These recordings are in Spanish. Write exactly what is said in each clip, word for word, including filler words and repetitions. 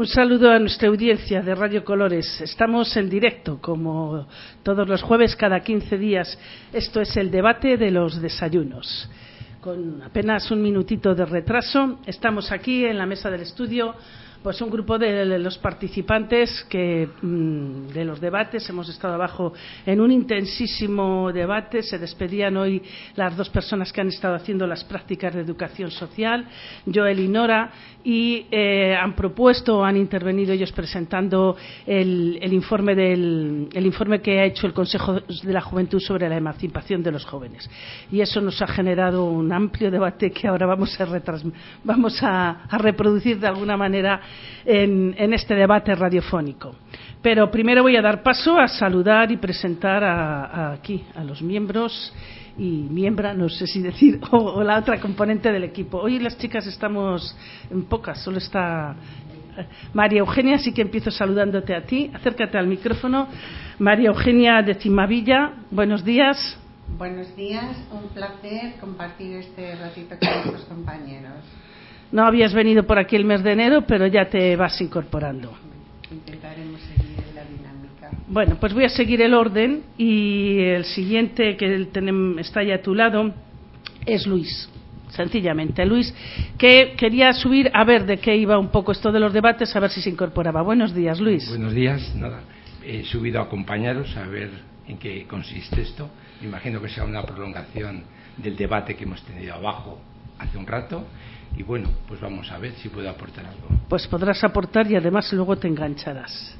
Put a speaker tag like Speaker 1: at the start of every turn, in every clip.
Speaker 1: Un saludo a nuestra audiencia de Radio Colores. Estamos en directo, como todos los jueves, cada quince días. Esto es el debate de los desayunos. Con apenas un minutito de retraso, estamos aquí en la mesa del estudio, pues un grupo de los participantes que de los debates. Hemos estado abajo en un intensísimo debate. Se despedían hoy las dos personas que han estado haciendo las prácticas de educación social, Joel y Nora, y eh, han propuesto, han intervenido ellos presentando el, el informe del el informe que ha hecho el Consejo de la Juventud sobre la emancipación de los jóvenes, y eso nos ha generado un amplio debate que ahora vamos a retras, vamos a, a reproducir de alguna manera en, en este debate radiofónico. Pero primero voy a dar paso a saludar y presentar a, a aquí a los miembros y miembra, no sé si decir, o, o la otra componente del equipo. Hoy las chicas estamos en pocas, solo está María Eugenia, así que empiezo saludándote a ti. Acércate al micrófono. María Eugenia de Cimavilla, buenos días.
Speaker 2: Buenos días, un placer compartir este ratito con nuestros compañeros.
Speaker 1: No habías venido por aquí el mes de enero, pero ya te vas incorporando.
Speaker 2: Intentaremos seguir la dinámica.
Speaker 1: Bueno, pues voy a seguir el orden, y el siguiente que tenemos, está ya a tu lado, es Luis. Sencillamente, Luis, que quería subir a ver de qué iba un poco esto de los debates, a ver si se incorporaba. Buenos días, Luis.
Speaker 3: Buenos días, nada. He subido a acompañaros a ver en qué consiste esto. Me imagino que sea una prolongación del debate que hemos tenido abajo hace un rato. Y bueno, pues vamos a ver si puedo aportar algo.
Speaker 1: Pues podrás aportar y además luego te engancharás.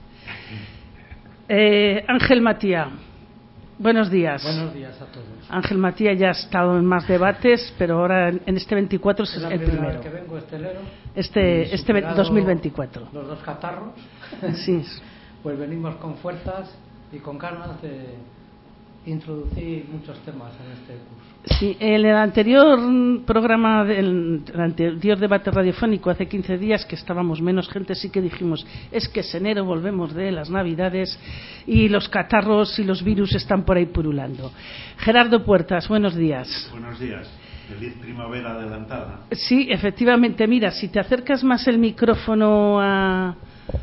Speaker 1: Eh, Ángel Matía, buenos días.
Speaker 4: Buenos días a todos.
Speaker 1: Ángel Matía ya ha estado en más debates, pero ahora en este veinticuatro es, es el primero.
Speaker 4: Vez que vengo este enero,
Speaker 1: este este dos mil veinticuatro.
Speaker 4: Los dos catarros.
Speaker 1: Sí.
Speaker 4: Pues venimos con fuerzas y con ganas de introducir muchos temas en este curso.
Speaker 1: Sí, en el anterior programa, del el anterior debate radiofónico hace quince días, que estábamos menos gente, sí que dijimos, es que es enero, volvemos de las Navidades y los catarros y los virus están por ahí purulando. Gerardo Puertas, buenos días.
Speaker 5: Buenos días. Feliz primavera adelantada.
Speaker 1: Sí, efectivamente. Mira, si te acercas más el micrófono a,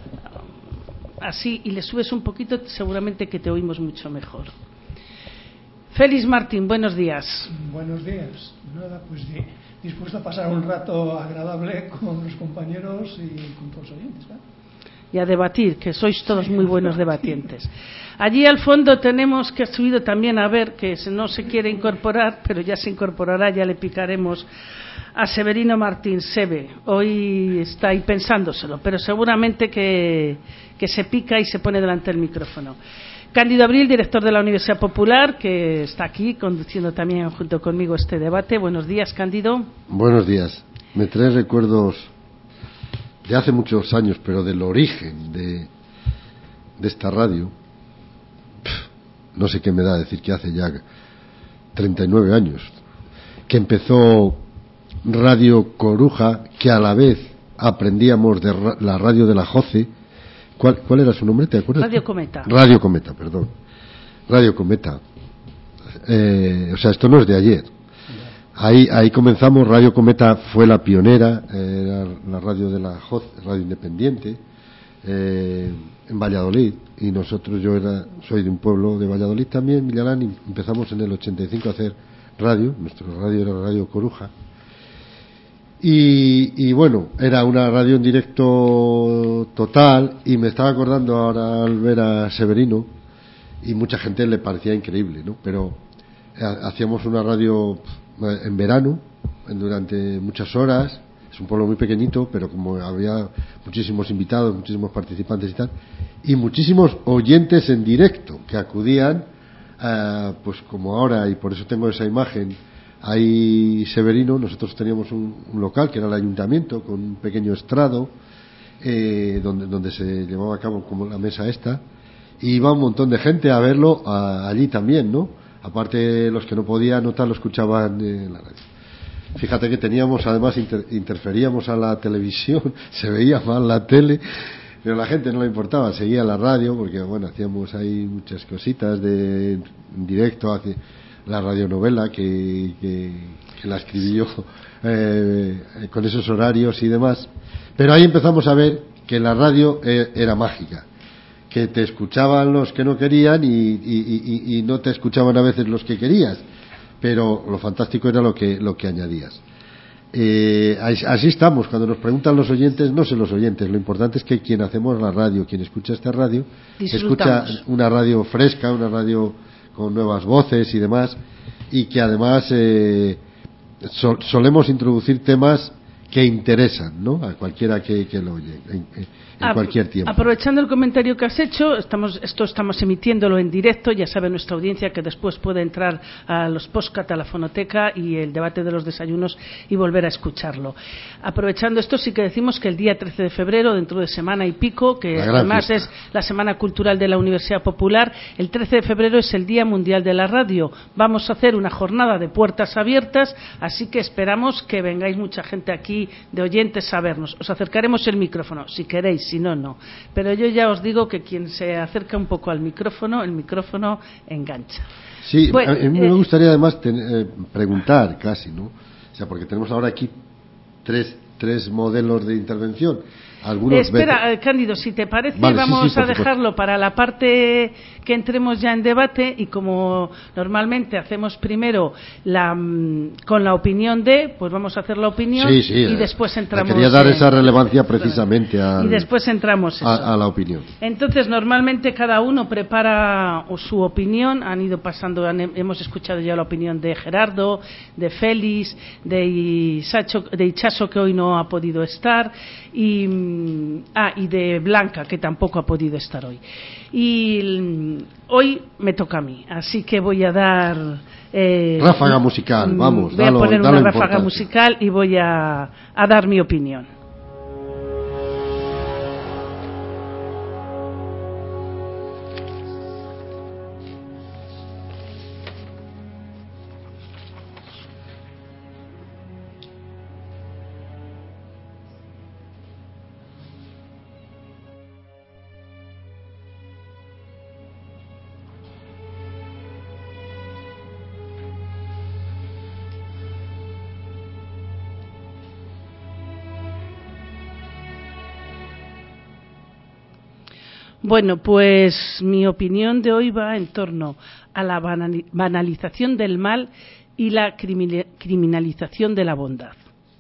Speaker 1: así y le subes un poquito, seguramente que te oímos mucho mejor. Félix Martín, buenos días.
Speaker 6: Buenos días. Nada, pues dispuesto a pasar un rato agradable con los compañeros y con todos los oyentes, ¿verdad?
Speaker 1: Y a debatir, que sois todos muy buenos debatientes. Allí al fondo tenemos que ha subido también a ver, que no se quiere incorporar, pero ya se incorporará, ya le picaremos a Severino Martín Sebe. Hoy está ahí pensándoselo, pero seguramente que, que se pica y se pone delante del micrófono. Cándido Abril, director de la Universidad Popular, que está aquí conduciendo también junto conmigo este debate. Buenos días, Cándido.
Speaker 7: Buenos días. Me trae recuerdos de hace muchos años, pero del origen de, de esta radio. Pff, no sé qué me da decir que hace ya treinta y nueve años, que empezó Radio Coruja, que a la vez aprendíamos de ra- la radio de la Joce. ¿Cuál, ¿Cuál era su nombre? ¿Te acuerdas?
Speaker 1: Radio Cometa.
Speaker 7: Radio Cometa, perdón. Radio Cometa. Eh, o sea, esto no es de ayer. Ahí, ahí comenzamos. Radio Cometa fue la pionera, eh, era la radio de la J O C, radio independiente, eh, en Valladolid. Y nosotros, yo era, soy de un pueblo de Valladolid también, Millalán, y empezamos en el ochenta y cinco a hacer radio. Nuestro radio era Radio Coruja. Y, y bueno, era una radio en directo total, y me estaba acordando ahora al ver a Severino, y mucha gente le parecía increíble, ¿no? Pero hacíamos una radio en verano, durante muchas horas. Es un pueblo muy pequeñito, pero como había muchísimos invitados, muchísimos participantes y tal, y muchísimos oyentes en directo que acudían, eh, pues como ahora, y por eso tengo esa imagen. Ahí Severino, nosotros teníamos un, un local que era el ayuntamiento, con un pequeño estrado, eh, donde, donde se llevaba a cabo como la mesa esta, y iba un montón de gente a verlo a, allí también, ¿no? Aparte, los que no podían notar lo escuchaban en la radio. Fíjate que teníamos, además inter, interferíamos a la televisión, se veía mal la tele, pero a la gente no le importaba, seguía la radio, porque bueno, hacíamos ahí muchas cositas de en directo, hacia la radionovela que, que, que la escribí yo, eh, con esos horarios y demás. Pero ahí empezamos a ver que la radio eh, era mágica, que te escuchaban los que no querían y, y, y, y no te escuchaban a veces los que querías, pero lo fantástico era lo que, lo que añadías. Eh, así estamos. Cuando nos preguntan los oyentes, no sé los oyentes, lo importante es que quien hacemos la radio, quien escucha esta radio, escucha una radio fresca, una radio con nuevas voces y demás, y que además eh, sol, solemos introducir temas que interesan, ¿no?, a cualquiera que, que lo oye en, en cualquier tiempo.
Speaker 1: Aprovechando el comentario que has hecho, estamos, esto estamos emitiéndolo en directo. Ya sabe nuestra audiencia que después puede entrar a los podcast, a la fonoteca y el debate de los desayunos y volver a escucharlo. Aprovechando esto, sí que decimos que el día trece de febrero, dentro de semana y pico, que además fiesta. Es la Semana Cultural de la Universidad Popular, el trece de febrero es el Día Mundial de la Radio. Vamos a hacer una jornada de puertas abiertas, así que esperamos que vengáis mucha gente aquí de oyentes a vernos. Os acercaremos el micrófono, si queréis. Si no, no. Pero yo ya os digo que quien se acerca un poco al micrófono, el micrófono engancha.
Speaker 7: Sí,
Speaker 1: bueno,
Speaker 7: a mí
Speaker 1: eh,
Speaker 7: me gustaría además ten, eh, preguntar casi, ¿no? O sea, porque tenemos ahora aquí tres, tres modelos de intervención. Algunos
Speaker 1: Espera, eh, Cándido, si te parece,
Speaker 7: vale,
Speaker 1: vamos
Speaker 7: sí, sí,
Speaker 1: a dejarlo para la parte que entremos ya en debate, y como normalmente hacemos primero la, con la opinión de, pues vamos a hacer la opinión
Speaker 7: sí, sí,
Speaker 1: y
Speaker 7: eh,
Speaker 1: después entramos.
Speaker 7: Quería dar
Speaker 1: en,
Speaker 7: esa relevancia precisamente al,
Speaker 1: y después entramos
Speaker 7: a, a la opinión.
Speaker 1: Entonces, normalmente cada uno prepara su opinión. Han ido pasando, han, hemos escuchado ya la opinión de Gerardo, de Félix, de Isacho, de Ichaso, que hoy no ha podido estar, y Ah, y de Blanca, que tampoco ha podido estar hoy. Y hoy me toca a mí, así que voy a dar... Eh,
Speaker 7: ráfaga musical, vamos.
Speaker 1: Voy
Speaker 7: dalo,
Speaker 1: a poner
Speaker 7: dalo
Speaker 1: una ráfaga musical y voy a, a dar mi opinión. Bueno, pues mi opinión de hoy va en torno a la banalización del mal y la criminalización de la bondad.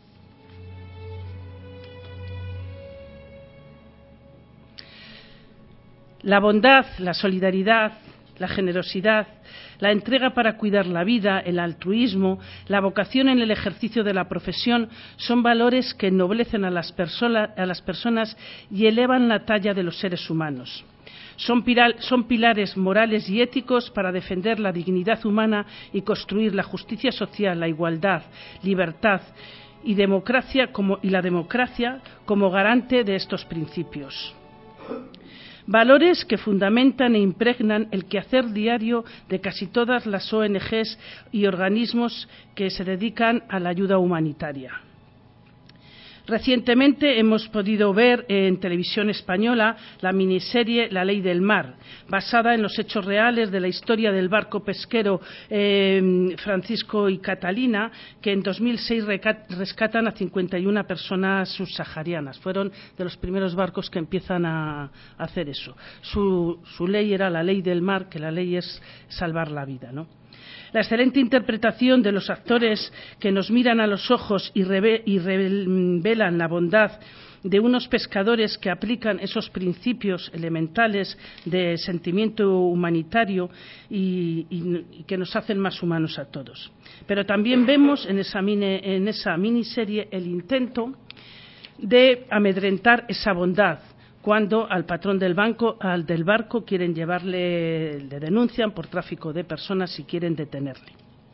Speaker 1: La bondad, la solidaridad, la generosidad, la entrega para cuidar la vida, el altruismo, la vocación en el ejercicio de la profesión son valores que ennoblecen a las, persona, a las personas y elevan la talla de los seres humanos. Son, piral, son pilares morales y éticos para defender la dignidad humana y construir la justicia social, la igualdad, libertad y, democracia como, y la democracia como garante de estos principios. Valores que fundamentan e impregnan el quehacer diario de casi todas las O N Ges y organismos que se dedican a la ayuda humanitaria. Recientemente hemos podido ver en televisión española la miniserie La Ley del Mar, basada en los hechos reales de la historia del barco pesquero eh, Francisco y Catalina, que en dos mil seis rescatan a cincuenta y una personas subsaharianas. Fueron de los primeros barcos que empiezan a, a hacer eso. Su, su ley era la ley del mar, que la ley es salvar la vida, ¿no? La excelente interpretación de los actores que nos miran a los ojos y, reve y revelan la bondad de unos pescadores que aplican esos principios elementales de sentimiento humanitario y, y, y que nos hacen más humanos a todos. Pero también vemos en esa, mini, en esa miniserie el intento de amedrentar esa bondad, cuando al patrón del banco, al del barco, quieren llevarle, le denuncian por tráfico de personas y quieren detenerle.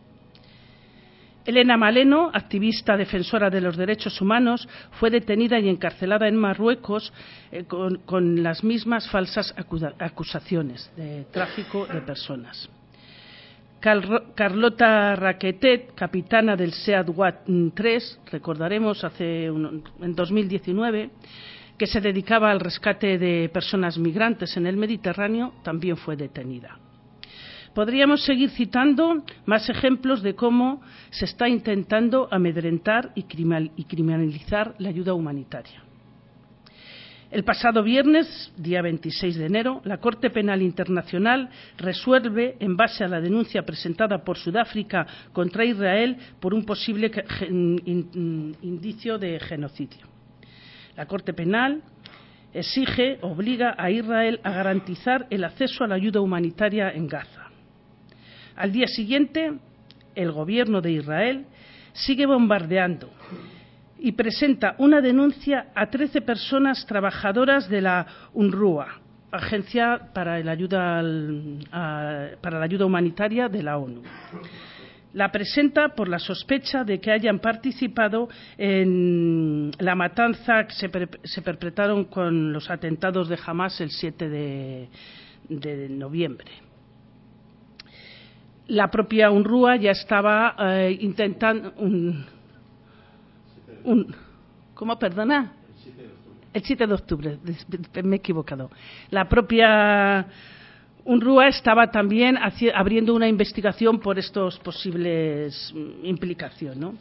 Speaker 1: Elena Maleno, activista defensora de los derechos humanos, fue detenida y encarcelada en Marruecos eh, con, con las mismas falsas acusaciones de tráfico de personas. Car Carlota Raquetet, capitana del SEAD Wat tres, recordaremos, hace un, en dos mil diecinueve, que se dedicaba al rescate de personas migrantes en el Mediterráneo, también fue detenida. Podríamos seguir citando más ejemplos de cómo se está intentando amedrentar y criminalizar la ayuda humanitaria. El pasado viernes, día veintiséis de enero, la Corte Penal Internacional resuelve, en base a la denuncia presentada por Sudáfrica contra Israel, por un posible indicio de genocidio. La Corte Penal exige, obliga a Israel a garantizar el acceso a la ayuda humanitaria en Gaza. Al día siguiente, el gobierno de Israel sigue bombardeando y presenta una denuncia a trece personas trabajadoras de la UNRWA, Agencia para la Ayuda, al, a, para la Ayuda Humanitaria de la ONU. La presenta por la sospecha de que hayan participado en la matanza que se, per, se perpetraron con los atentados de Hamás el siete de noviembre. La propia UNRWA ya estaba eh, intentando... Un, un, ¿Cómo, perdona? El siete de octubre, me he equivocado. La propia UNRWA estaba también haci- abriendo una investigación por estos posibles implicaciones, ¿no?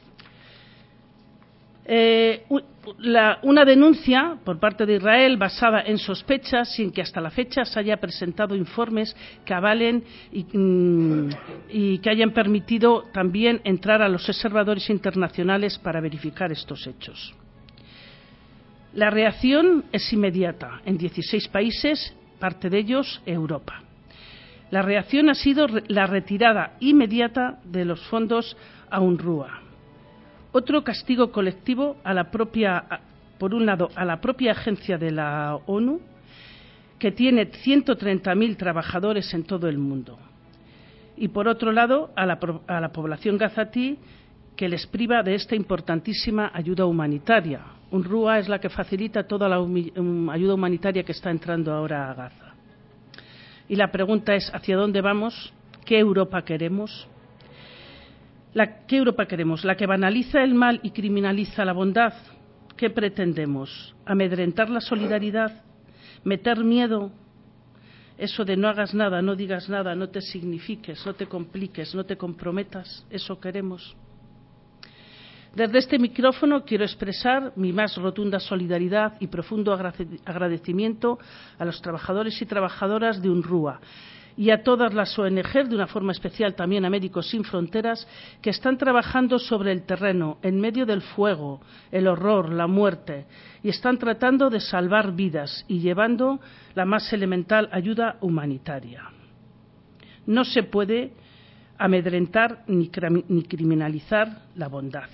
Speaker 1: Eh, la, una denuncia por parte de Israel basada en sospechas sin que hasta la fecha se haya presentado informes que avalen y, mm, y que hayan permitido también entrar a los observadores internacionales para verificar estos hechos. La reacción es inmediata en dieciséis países, parte de ellos Europa. La reacción ha sido la retirada inmediata de los fondos a UNRWA. Otro castigo colectivo a la propia, por un lado, a la propia agencia de la ONU, que tiene ciento treinta mil trabajadores en todo el mundo. Y por otro lado, a la, a la población gazatí, que les priva de esta importantísima ayuda humanitaria. UNRWA es la que facilita toda la um, ayuda humanitaria que está entrando ahora a Gaza. Y la pregunta es, ¿hacia dónde vamos? ¿Qué Europa queremos? La, ¿Qué Europa queremos? ¿La que banaliza el mal y criminaliza la bondad? ¿Qué pretendemos? ¿Amedrentar la solidaridad? ¿Meter miedo? Eso de no hagas nada, no digas nada, no te signifiques, no te compliques, no te comprometas. ¿Eso queremos? Desde este micrófono quiero expresar mi más rotunda solidaridad y profundo agradecimiento a los trabajadores y trabajadoras de UNRWA y a todas las O N G, de una forma especial también a Médicos Sin Fronteras, que están trabajando sobre el terreno, en medio del fuego, el horror, la muerte, y están tratando de salvar vidas y llevando la más elemental ayuda humanitaria. No se puede amedrentar ni, ni criminalizar la bondad.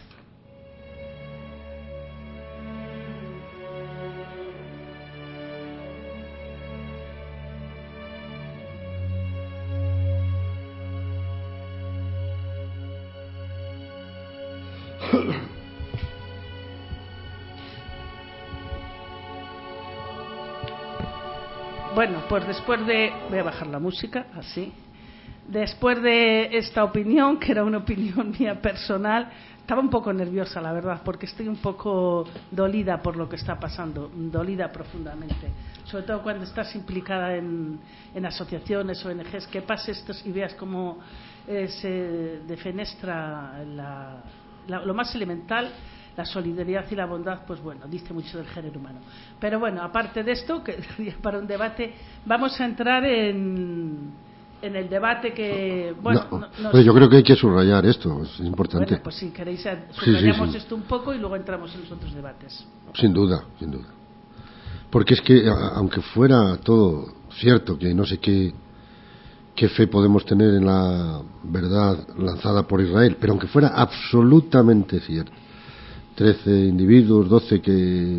Speaker 1: Bueno, pues después de... Voy a bajar la música, así. Después de esta opinión, que era una opinión mía personal, estaba un poco nerviosa, la verdad, porque estoy un poco dolida por lo que está pasando, dolida profundamente. Sobre todo cuando estás implicada en, en asociaciones, O N Ges, que pase esto y veas cómo eh, se defenestra la, la, lo más elemental. La solidaridad y la bondad, pues bueno, dice mucho del género humano. Pero bueno, aparte de esto, que para un debate, vamos a entrar en, en el debate que... bueno,
Speaker 7: no,
Speaker 1: no, no
Speaker 7: pues yo creo que hay que subrayar esto, es importante.
Speaker 1: Bueno, pues si queréis, subrayamos sí, sí, sí. esto un poco y luego entramos en los otros debates.
Speaker 7: Sin duda, sin duda. Porque es que, aunque fuera todo cierto, que no sé qué, qué fe podemos tener en la verdad lanzada por Israel, pero aunque fuera absolutamente cierto, trece individuos, doce que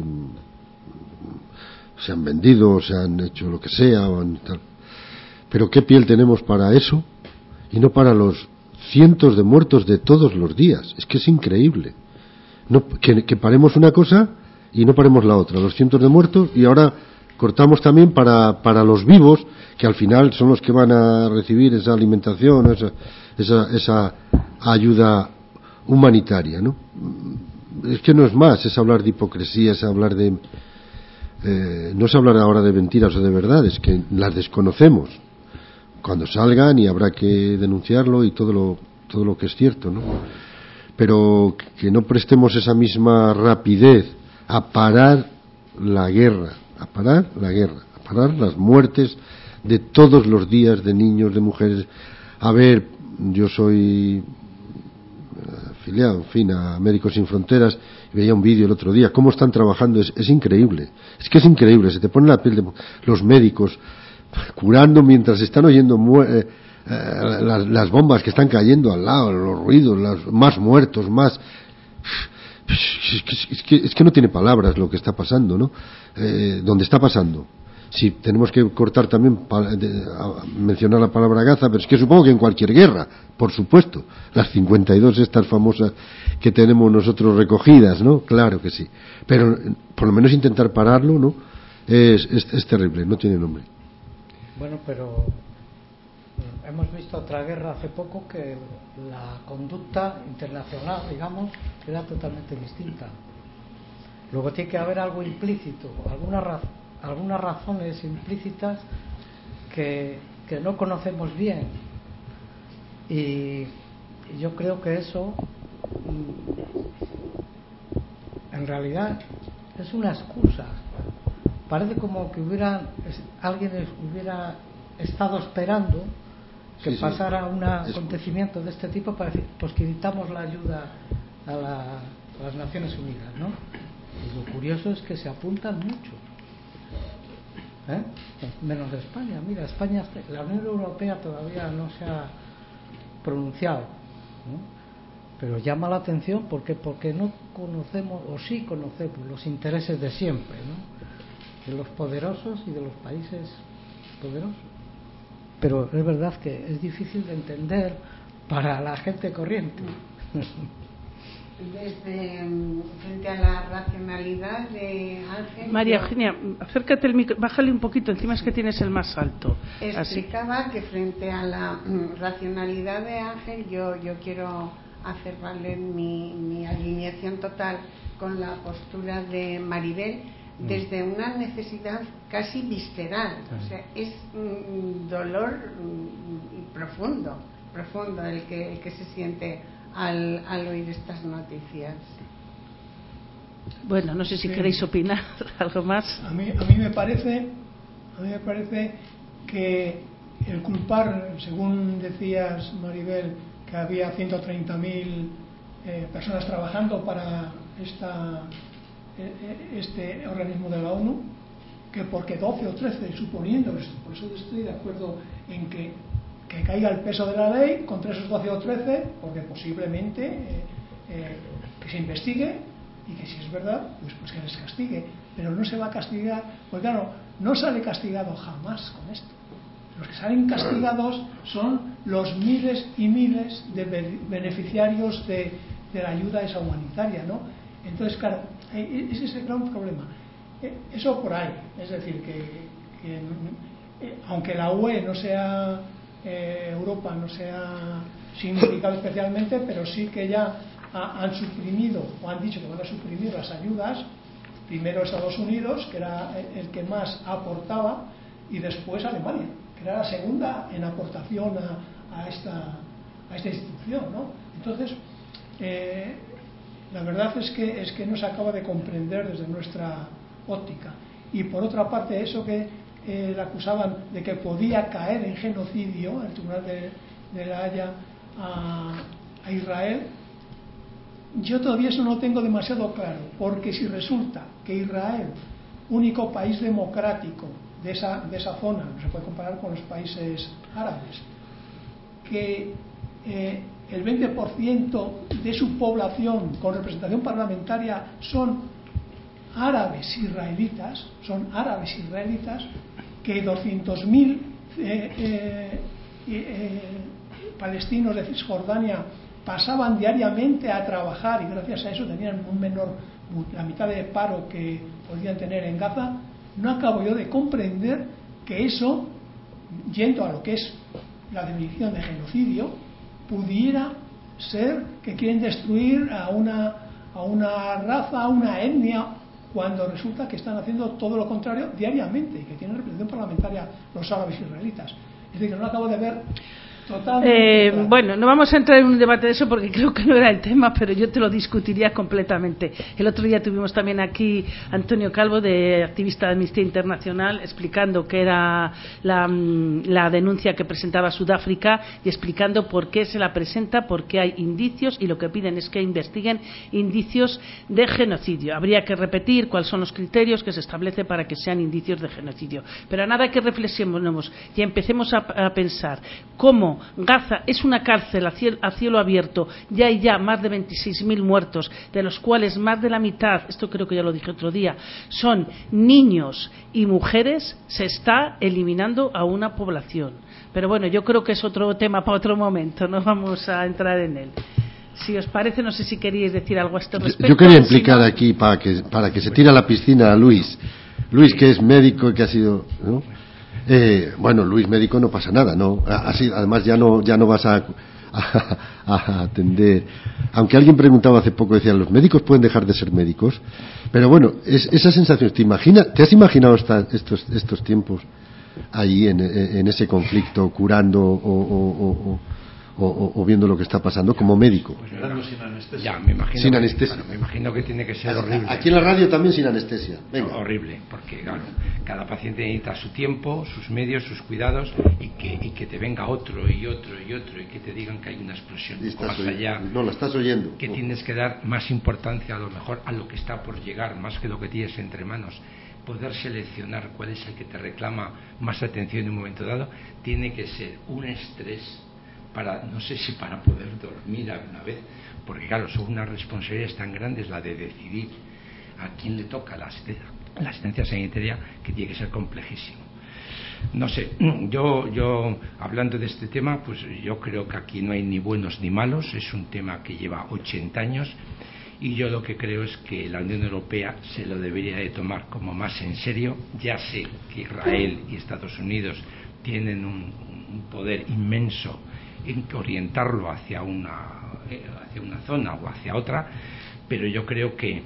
Speaker 7: se han vendido, se han hecho lo que sea, o han, tal. Pero ¿qué piel tenemos para eso? Y no para los cientos de muertos de todos los días. Es que es increíble. No, que, que paremos una cosa y no paremos la otra. Los cientos de muertos, y ahora cortamos también para, para los vivos, que al final son los que van a recibir esa alimentación, esa, esa, esa ayuda humanitaria, ¿no? Es que no es más, es hablar de hipocresía, es hablar de... Eh, no es hablar ahora de mentiras o de verdades, que las desconocemos. Cuando salgan y habrá que denunciarlo y todo lo, todo lo que es cierto, ¿no? Pero que no prestemos esa misma rapidez a parar la guerra, a parar la guerra, a parar las muertes de todos los días de niños, de mujeres. A ver, yo soy afiliado, en fin, a Médicos Sin Fronteras, y veía un vídeo el otro día, cómo están trabajando, es, es increíble, es que es increíble, se te pone la piel de los médicos curando mientras están oyendo eh, eh, las, las bombas que están cayendo al lado, los ruidos, los, más muertos, más... Es que, es, que, es que no tiene palabras lo que está pasando, ¿no? Eh, ¿Dónde está pasando? Sí, tenemos que cortar también, pa, de, a, mencionar la palabra Gaza, pero es que supongo que en cualquier guerra, por supuesto, las cincuenta y dos estas famosas que tenemos nosotros recogidas, ¿no? Claro que sí, pero por lo menos intentar pararlo, ¿no? Es, es, es terrible, no tiene nombre.
Speaker 4: Bueno, pero hemos visto otra guerra hace poco que la conducta internacional, digamos, era totalmente distinta. Luego tiene que haber algo implícito, alguna razón, algunas razones implícitas que, que no conocemos bien, y, y yo creo que eso en realidad es una excusa. Parece como que hubiera alguien hubiera estado esperando que sí, pasara sí. un acontecimiento de este tipo para decir, pues que necesitamos la ayuda a, la, a las Naciones Unidas, ¿no? Y lo curioso es que se apuntan mucho, ¿eh? Menos de España. Mira, España, la Unión Europea todavía no se ha pronunciado, ¿no? Pero llama la atención porque porque no conocemos, o sí conocemos, los intereses de siempre, ¿no? De los poderosos y de los países poderosos. Pero es verdad que es difícil de entender para la gente corriente.
Speaker 2: Desde frente a la racionalidad de Ángel,
Speaker 1: María Eugenia, acércate el micro, bájale un poquito, encima es que tienes el más alto.
Speaker 2: Explicaba
Speaker 1: así.
Speaker 2: Que frente a la racionalidad de Ángel, yo yo quiero hacer valer mi, mi alineación total con la postura de Maribel, desde una necesidad casi visceral, o sea, es un dolor profundo, profundo el que, el que se siente al, al oír estas noticias.
Speaker 1: Bueno, no sé si sí. queréis opinar algo más.
Speaker 6: A mí, a mí me parece, a mí me parece que el culpar, según decías, Maribel, que había ciento treinta mil eh, personas trabajando para esta este organismo de la ONU, que porque doce o trece, suponiendo esto, por eso estoy de acuerdo en que, que caiga el peso de la ley contra esos doce o trece, porque posiblemente eh, eh, que se investigue y que si es verdad, pues, pues que les castigue, pero no se va a castigar, pues claro, no sale castigado jamás con esto. Los que salen castigados son los miles y miles de beneficiarios de, de la ayuda esa humanitaria, ¿no? Entonces, claro, ese es el gran problema. Eso por ahí, es decir, que, que aunque la U E no sea, eh, Europa no sea significado especialmente, pero sí que ya ha, han suprimido o han dicho que van a suprimir las ayudas, primero Estados Unidos, que era el que más aportaba, y después Alemania, que era la segunda en aportación a, a, esta, a esta institución, ¿no? Entonces, eh, la verdad es que es que no se acaba de comprender desde nuestra óptica. Y por otra parte, eso que eh, le acusaban de que podía caer en genocidio, el Tribunal de, de la Haya a, a Israel, yo todavía eso no tengo demasiado claro, porque si resulta que Israel, único país democrático de esa, de esa zona, no se puede comparar con los países árabes, que eh, el veinte por ciento de su población con representación parlamentaria son árabes israelitas, son árabes israelitas, que doscientos mil eh, eh, eh, palestinos de Cisjordania pasaban diariamente a trabajar y gracias a eso tenían un menor, la mitad de paro que podían tener en Gaza. No acabo yo de comprender que eso, yendo a lo que es la definición de genocidio, pudiera ser que quieren destruir a una, a una raza, a una etnia, cuando resulta que están haciendo todo lo contrario diariamente y que tienen representación parlamentaria los árabes israelitas. Es decir, que no acabo de ver
Speaker 1: Eh, bueno, no vamos a entrar en un debate de eso porque creo que no era el tema, pero yo te lo discutiría completamente. El otro día tuvimos también aquí a Antonio Calvo, de activista de Amnistía Internacional, explicando qué era la, la denuncia que presentaba Sudáfrica y explicando por qué se la presenta, por qué hay indicios, y lo que piden es que investiguen indicios de genocidio. Habría que repetir cuáles son los criterios que se establece para que sean indicios de genocidio. Pero a nada que reflexionemos y empecemos a, a pensar cómo Gaza es una cárcel a cielo, a cielo abierto, ya hay ya más de veintiséis mil muertos, de los cuales más de la mitad, esto creo que ya lo dije otro día, son niños y mujeres, se está eliminando a una población. Pero bueno, yo creo que es otro tema para otro momento, no vamos a entrar en él. Si os parece, no sé si queríais decir algo a este respecto.
Speaker 7: Yo, yo quería implicar si no... aquí, para que, para que se tire a la piscina a Luis. Luis, que es médico y que ha sido... ¿no? Eh, bueno, Luis, médico, no pasa nada, ¿no? Así, además ya no ya no vas a, a, a atender. Aunque alguien preguntaba hace poco, decía, ¿los médicos pueden dejar de ser médicos? Pero bueno, es, esa sensación, ¿te imagina, te has imaginado esta, estos estos tiempos ahí en, en ese conflicto, curando o, o, o, o, o viendo lo que está pasando como médico?
Speaker 3: Pues claro, sin anestesia. Ya, me imagino
Speaker 7: sin
Speaker 3: que,
Speaker 7: anestesia.
Speaker 3: Claro, me imagino que tiene que ser horrible.
Speaker 7: Aquí en la radio también sin anestesia. Venga.
Speaker 3: No, horrible, porque claro, cada paciente necesita su tiempo, sus medios, sus cuidados, y que, y que te venga otro y otro y otro y que te digan que hay una explosión más allá.
Speaker 7: No, la estás oyendo.
Speaker 3: Que
Speaker 7: no.
Speaker 3: Tienes que dar más importancia a lo mejor a lo que está por llegar, más que lo que tienes entre manos. Poder seleccionar cuál es el que te reclama más atención en un momento dado, tiene que ser un estrés para, no sé si para poder dormir alguna vez, porque claro, son unas responsabilidades tan grandes, la de decidir a quién le toca la asistencia, la asistencia sanitaria, que tiene que ser complejísimo. No sé, yo, yo hablando de este tema, pues yo creo que aquí no hay ni buenos ni malos, es un tema que lleva ochenta años, y yo lo que creo es que la Unión Europea se lo debería de tomar como más en serio. Ya sé que Israel y Estados Unidos tienen un, un poder inmenso en orientarlo hacia una, hacia una zona o hacia otra, pero yo creo que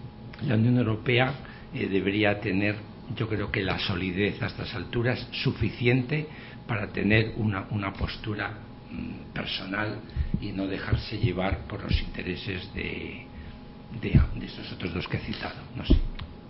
Speaker 3: la Unión Europea eh, debería tener, yo creo que la solidez a estas alturas suficiente para tener una, una postura mm, personal y no dejarse llevar por los intereses de, de, de estos otros dos que he citado. No sé.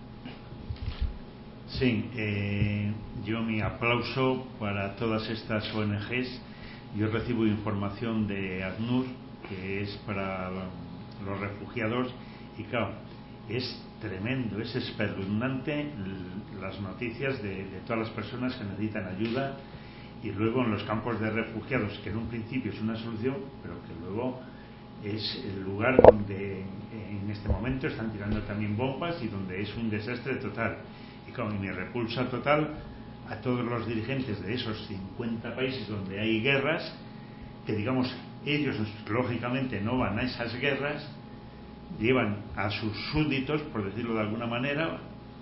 Speaker 5: Sí, eh, yo mi aplauso para todas estas O N Ges. Yo recibo información de ACNUR, que es para los refugiados, y claro, es tremendo, es espeluznante las noticias de, de todas las personas que necesitan ayuda, y luego en los campos de refugiados, que en un principio es una solución, pero que luego es el lugar donde en este momento están tirando también bombas y donde es un desastre total. Y claro, y mi repulsa total a todos los dirigentes de esos cincuenta países donde hay guerras, que digamos, ellos lógicamente no van a esas guerras, llevan a sus súbditos, por decirlo de alguna manera,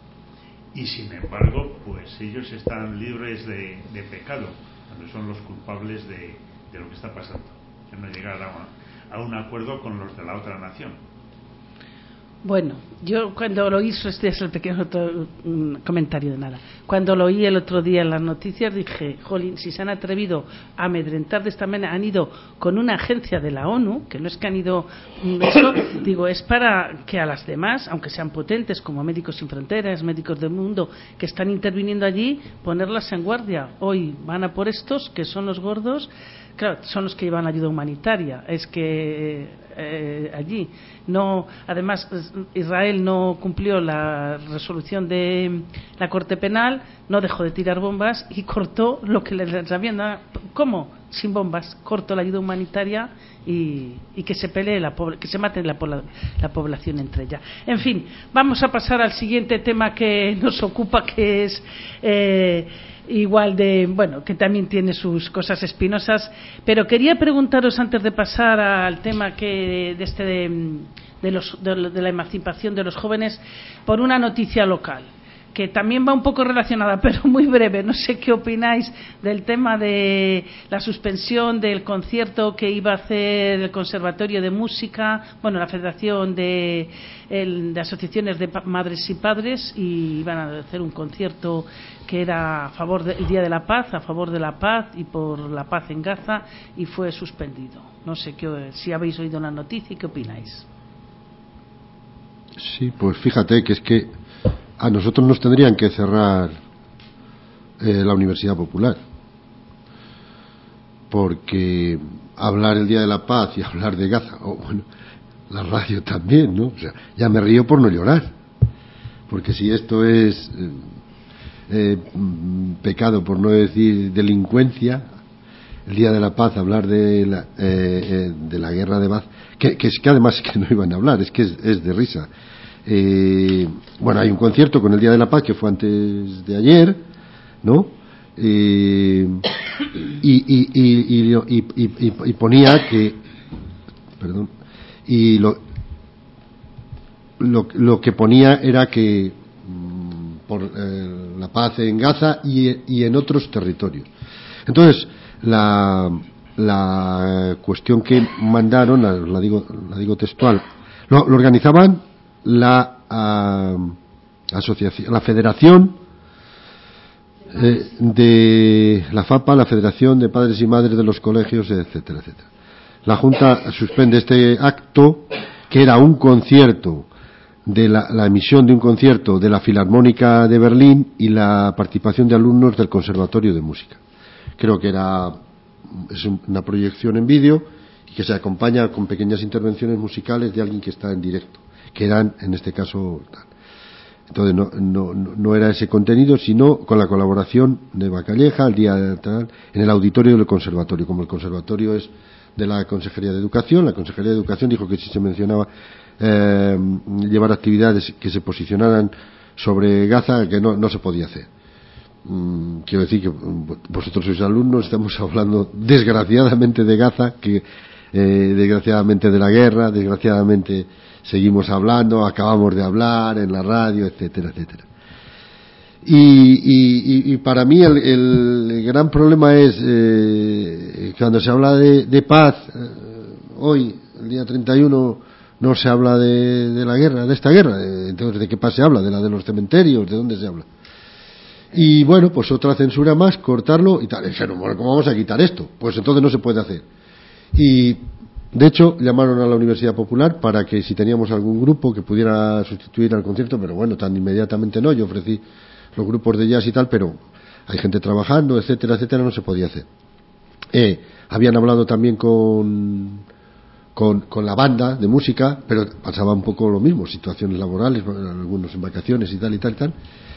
Speaker 5: y sin embargo, pues ellos están libres de, de pecado, cuando son los culpables de, de lo que está pasando, de no llegar a, a un acuerdo con los de la otra nación.
Speaker 1: Bueno, yo cuando lo hizo, este es el pequeño otro, un comentario de nada, cuando lo oí el otro día en las noticias dije, jolín, si se han atrevido a amedrentar de esta manera, han ido con una agencia de la ONU, que no es que han ido, eso, digo, es para que a las demás, aunque sean potentes como Médicos Sin Fronteras, Médicos del Mundo, que están interviniendo allí, ponerlas en guardia. Hoy van a por estos, que son los gordos, claro, son los que llevan la ayuda humanitaria, es que eh, allí no, además Israel no cumplió la resolución de la Corte Penal, no dejó de tirar bombas y cortó lo que les habían dado. ¿Cómo? Sin bombas, cortó la ayuda humanitaria y, y que se pelee la que se mate la, la población entre ella. En fin, vamos a pasar al siguiente tema que nos ocupa, que es eh, igual de, bueno, que también tiene sus cosas espinosas, pero quería preguntaros antes de pasar al tema que de este de, de, los, de, de la emancipación de los jóvenes, por una noticia local. que también va un poco relacionada, pero muy breve. No sé qué opináis del tema de la suspensión del concierto que iba a hacer el Conservatorio de Música, bueno, la Federación de, el, de Asociaciones de Madres y Padres, y iban a hacer un concierto que era a favor del Día de la Paz, a favor de la paz y por la paz en Gaza, y fue suspendido. No sé qué, si habéis oído la noticia y qué opináis.
Speaker 7: Sí, pues fíjate que es que a nosotros nos tendrían que cerrar eh, la Universidad Popular, porque hablar el Día de la Paz y hablar de Gaza, o bueno, la radio también, ¿no? O sea, ya me río por no llorar, porque si esto es eh, eh, pecado, por no decir delincuencia, el Día de la Paz, hablar de la, eh, eh, de la guerra de Gaza, que, que es que además que no iban a hablar, es que es, es de risa. Eh, bueno, hay un concierto con el Día de la Paz que fue antes de ayer, ¿no? Eh, y, y, y, y, y, y, y ponía que, perdón, y lo, lo, lo que ponía era que mmm, por eh, la paz en Gaza y, y en otros territorios. Entonces, la, la cuestión que mandaron, la, la digo, la digo textual, lo, lo organizaban la uh, asociación, la Federación eh, de la FAPA, la Federación de Padres y Madres de los Colegios, etcétera, etcétera. La Junta suspende este acto, que era un concierto, de la, la emisión de un concierto de la Filarmónica de Berlín y la participación de alumnos del Conservatorio de Música. Creo que era es una proyección en vídeo y que se acompaña con pequeñas intervenciones musicales de alguien que está en directo, que eran en este caso tal. Entonces no, no, no era ese contenido, sino con la colaboración de Bacalleja al día de tal, en el auditorio del conservatorio. Como el conservatorio es de la Consejería de Educación, la Consejería de Educación dijo que si se mencionaba eh, llevar actividades que se posicionaran sobre Gaza, que no, no se podía hacer. Mm, quiero decir que vosotros sois alumnos, estamos hablando desgraciadamente de Gaza, que eh, desgraciadamente de la guerra, desgraciadamente seguimos hablando, acabamos de hablar en la radio, etcétera, etcétera. Y, y, y para mí el, el gran problema es eh, cuando se habla de, de paz, eh, hoy, el día treinta y uno, no se habla de, de la guerra, de esta guerra. Entonces, ¿de qué paz se habla? ¿De la de los cementerios? ¿De dónde se habla? Y bueno, pues otra censura más, cortarlo y tal. Y dijeron, bueno, ¿cómo vamos a quitar esto? Pues entonces no se puede hacer. Y de hecho llamaron a la Universidad Popular para que si teníamos algún grupo que pudiera sustituir al concierto, pero bueno, tan inmediatamente no. Yo ofrecí los grupos de jazz y tal, pero hay gente trabajando, etcétera, etcétera, no se podía hacer. Eh, habían hablado también con, con con la banda de música, pero pasaba un poco lo mismo, situaciones laborales, algunos en vacaciones y tal y tal y tal.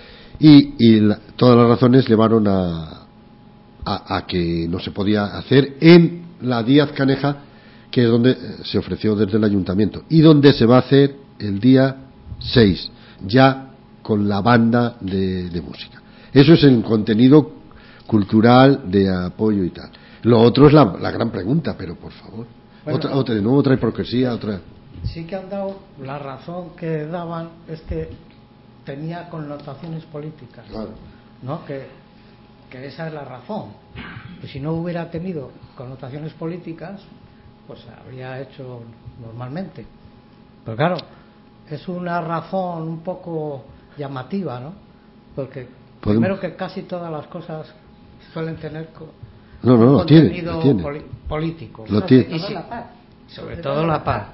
Speaker 7: Y, y la, todas las razones llevaron a, a, a que no se podía hacer en la Díaz Caneja, que es donde se ofreció desde el ayuntamiento y donde se va a hacer el día seis, ya con la banda de, de música. Eso es el contenido cultural de apoyo y tal. Lo otro es la, la gran pregunta, pero por favor, bueno, otra, otra, de nuevo otra hipocresía, otra.
Speaker 4: Sí que han dado la razón que daban, es que tenía connotaciones políticas,
Speaker 7: claro,
Speaker 4: ¿no? Que, que esa es la razón. Pues si no hubiera tenido connotaciones políticas, pues habría hecho normalmente. Pero claro, es una razón un poco llamativa, ¿no? Porque
Speaker 7: ¿podemos?
Speaker 4: Primero que casi todas las cosas suelen tener co-
Speaker 7: no, no,
Speaker 4: un
Speaker 7: lo
Speaker 4: contenido
Speaker 7: tiene, lo tiene.
Speaker 4: poli- político.
Speaker 7: Lo tiene.
Speaker 4: Y sí, la paz. Sobre todo la paz.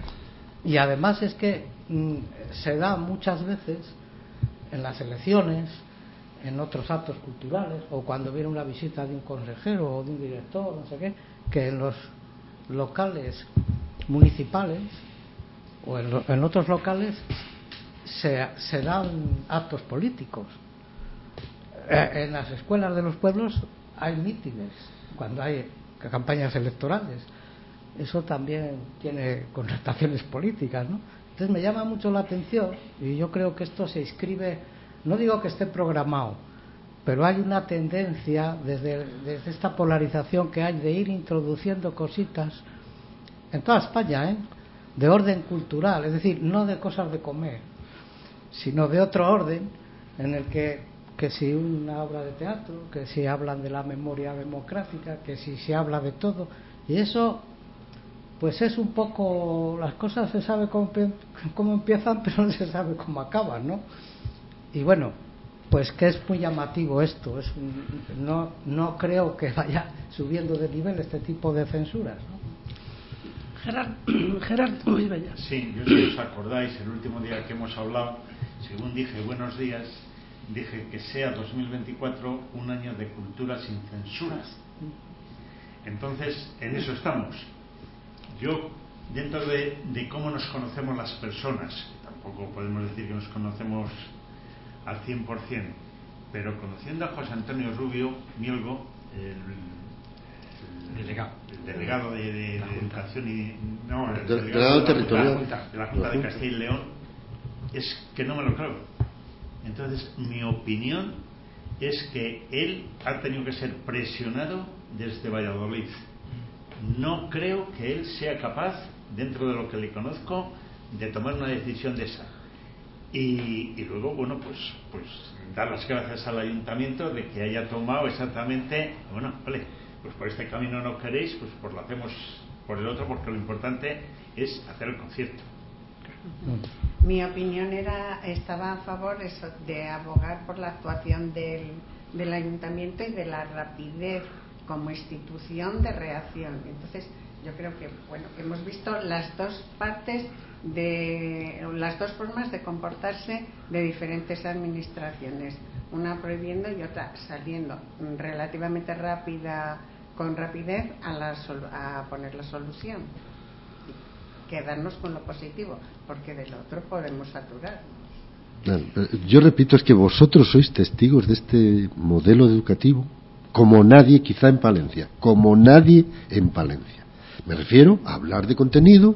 Speaker 4: Y además es que mm, se da muchas veces en las elecciones, en otros actos culturales, o cuando viene una visita de un consejero o de un director, no sé qué, que en los locales municipales o en, lo, en otros locales se, se dan actos políticos. Eh, en las escuelas de los pueblos hay mítines cuando hay campañas electorales. Eso también tiene connotaciones políticas, ¿no? Entonces me llama mucho la atención y yo creo que esto se inscribe, no digo que esté programado, pero hay una tendencia desde, desde esta polarización que hay de ir introduciendo cositas en toda España, ¿eh? De orden cultural, es decir, no de cosas de comer, sino de otro orden, en el que, que si una obra de teatro, que si hablan de la memoria democrática, que si se habla de todo, y eso pues es un poco, las cosas se sabe cómo, cómo empiezan, pero no se sabe cómo acaban, ¿no? Y bueno, pues que es muy llamativo esto, es un, no, no creo que vaya subiendo de nivel este tipo de censuras, ¿no?
Speaker 1: Gerard, Gerard, uy, vaya.
Speaker 5: Sí, yo si os acordáis, el último día que hemos hablado, según dije buenos días, dije que sea dos mil veinticuatro un año de cultura sin censuras. Entonces, en eso estamos. Yo, dentro de, de cómo nos conocemos las personas, tampoco podemos decir que nos conocemos al cien por ciento, pero conociendo a José Antonio Rubio Mielgo, el, el, delegado, el delegado de, de, de educación y no, el
Speaker 7: de,
Speaker 5: delegado
Speaker 7: de,
Speaker 5: de, la,
Speaker 7: la,
Speaker 5: de, la Junta, de la Junta de Castilla y León, es que no me lo creo. Entonces, mi opinión es que él ha tenido que ser presionado desde Valladolid. No creo que él sea capaz, dentro de lo que le conozco, de tomar una decisión de esa. Y, y luego, bueno, pues pues dar las gracias al ayuntamiento de que haya tomado exactamente, bueno, vale, pues por este camino no queréis, pues, pues lo hacemos por el otro, porque lo importante es hacer el concierto.
Speaker 2: Mi opinión era, estaba a favor eso, de abogar por la actuación del, del ayuntamiento y de la rapidez como institución de reacción. Entonces, yo creo que, bueno, hemos visto las dos partes de las dos formas de comportarse de diferentes administraciones, una prohibiendo y otra saliendo relativamente rápida, con rapidez a, la, a poner la solución. Quedarnos con lo positivo, porque del otro podemos saturarnos.
Speaker 7: Yo repito, es que vosotros sois testigos de este modelo educativo como nadie, quizá en Palencia, como nadie en Palencia. Me refiero a hablar de contenido,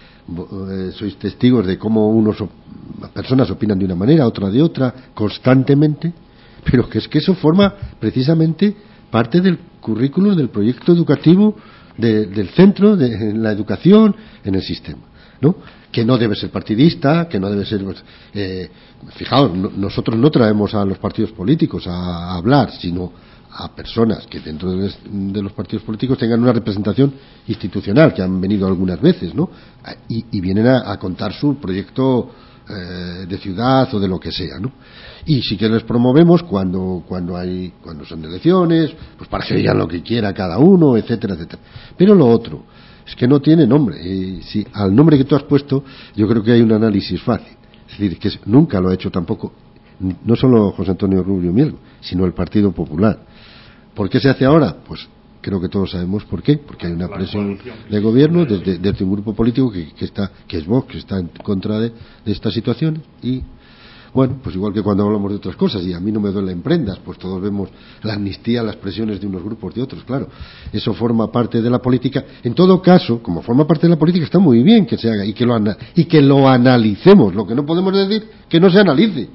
Speaker 7: eh, sois testigos de cómo unos personas opinan de una manera, otra de otra, constantemente, pero que es que eso forma precisamente parte del currículum del proyecto educativo de, del centro, de en la educación, en el sistema, ¿no? Que no debe ser partidista, que no debe ser... Eh, fijaos, no, nosotros no traemos a los partidos políticos a, a hablar, sino a personas que dentro de, de los partidos políticos tengan una representación institucional, que han venido algunas veces, ¿no? Y, y vienen a, a contar su proyecto eh, de ciudad o de lo que sea, ¿no? Y sí que les promovemos cuando cuando hay cuando son elecciones, pues para que digan lo que quiera cada uno, etcétera, etcétera. Pero lo otro es que no tiene nombre. Y si al nombre que tú has puesto, yo creo que hay un análisis fácil. Es decir, que nunca lo ha hecho tampoco, no solo José Antonio Rubio Mielgo, sino el Partido Popular. ¿Por qué se hace ahora? Pues creo que todos sabemos por qué, porque hay una presión de gobierno desde, desde un grupo político que, que está, que es Vox, que está en contra de, de esta situación. Y bueno, pues igual que cuando hablamos de otras cosas, y a mí no me duelen prendas, pues todos vemos la amnistía, las presiones de unos grupos de otros, claro, eso forma parte de la política. En todo caso, como forma parte de la política, está muy bien que se haga y que lo, y que lo analicemos. Lo que no podemos decir que no se analice.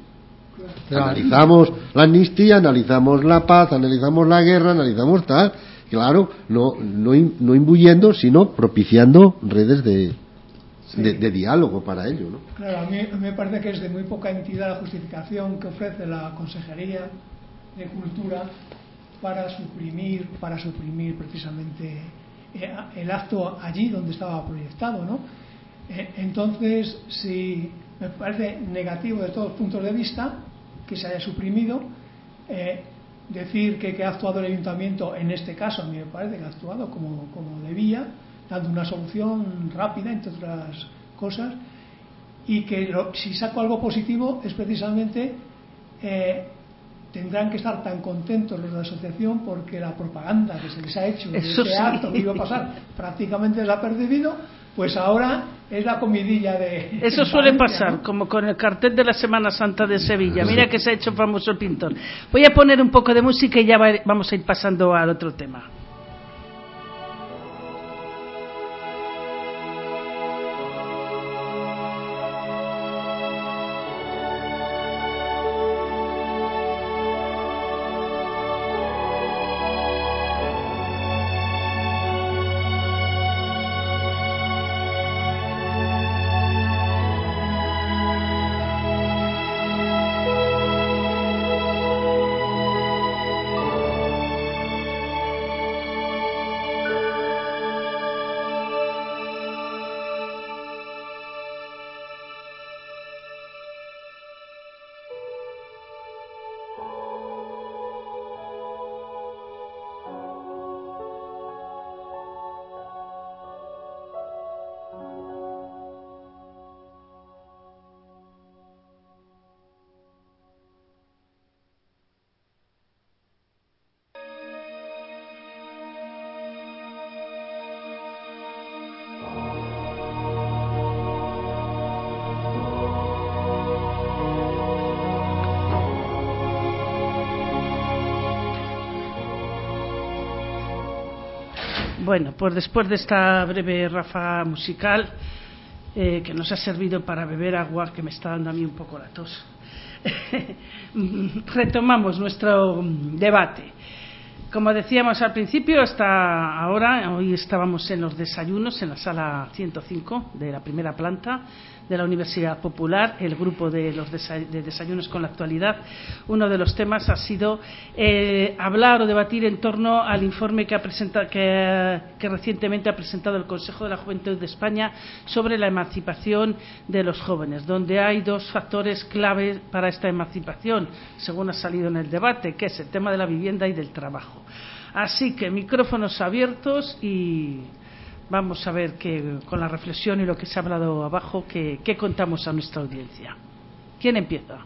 Speaker 7: Analizamos la amnistía, analizamos la paz, analizamos la guerra, analizamos tal, claro, no no, no imbuyendo, sino propiciando redes de, sí. de, de diálogo para ello, ¿no?
Speaker 6: Claro, a mí, a mí me parece que es de muy poca entidad la justificación que ofrece la Consejería de Cultura para suprimir, para suprimir precisamente el acto allí donde estaba proyectado, ¿no? Entonces, si me parece negativo de todos los puntos de vista que se haya suprimido, eh, decir que, que ha actuado el ayuntamiento en este caso, a mí me parece que ha actuado como, como debía, dando una solución rápida, entre otras cosas, y que lo, si saco algo positivo es precisamente eh, tendrán que estar tan contentos los de la asociación porque la propaganda que se les ha hecho de
Speaker 1: Eso
Speaker 6: ese
Speaker 1: sí.
Speaker 6: acto que iba a pasar prácticamente desapercibido, pues ahora es la comidilla de...
Speaker 1: Eso suele
Speaker 6: Valencia,
Speaker 1: pasar,
Speaker 6: ¿no?
Speaker 1: como con el cartel de la Semana Santa de Sevilla. Mira que se ha hecho famoso el pintor. Voy a poner un poco de música y ya va, vamos a ir pasando al otro tema. Bueno, pues después de esta breve ráfaga musical eh, que nos ha servido para beber agua, que me está dando a mí un poco la tos, retomamos nuestro debate. Como decíamos al principio, hasta ahora, hoy estábamos en los desayunos en la sala ciento cinco de la primera planta de la Universidad Popular, el grupo de los de desayunos con la actualidad. Uno de los temas ha sido eh, hablar o debatir en torno al informe que, ha presentado, que, que recientemente ha presentado el Consejo de la Juventud de España sobre la emancipación de los jóvenes, donde hay dos factores clave para esta emancipación, según ha salido en el debate, que es el tema de la vivienda y del trabajo. Así que micrófonos abiertos y vamos a ver que, con la reflexión y lo que se ha hablado abajo, qué contamos a nuestra audiencia. ¿Quién empieza?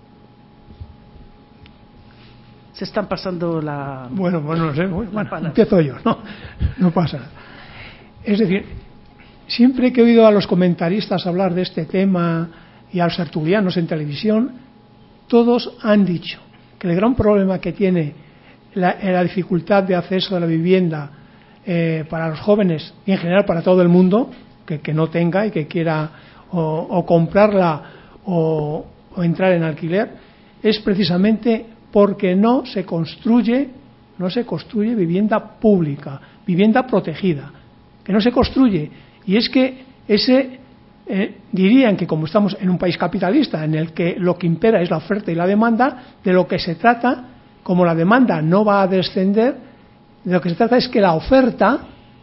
Speaker 1: Se están pasando la...
Speaker 6: Bueno, bueno, no sé, bueno, empiezo yo, no, no pasa nada. Es decir, siempre que he oído a los comentaristas hablar de este tema y a los tertulianos en televisión, todos han dicho que el gran problema que tiene la, la dificultad de acceso a la vivienda Eh, para los jóvenes y en general para todo el mundo que, que no tenga y que quiera o, o comprarla o, o entrar en alquiler, es precisamente porque no se construye no se construye vivienda pública, vivienda protegida, que no se construye. Y es que ese eh, dirían que como estamos en un país capitalista en el que lo que impera es la oferta y la demanda, de lo que se trata, como la demanda no va a descender, de lo que se trata es que la oferta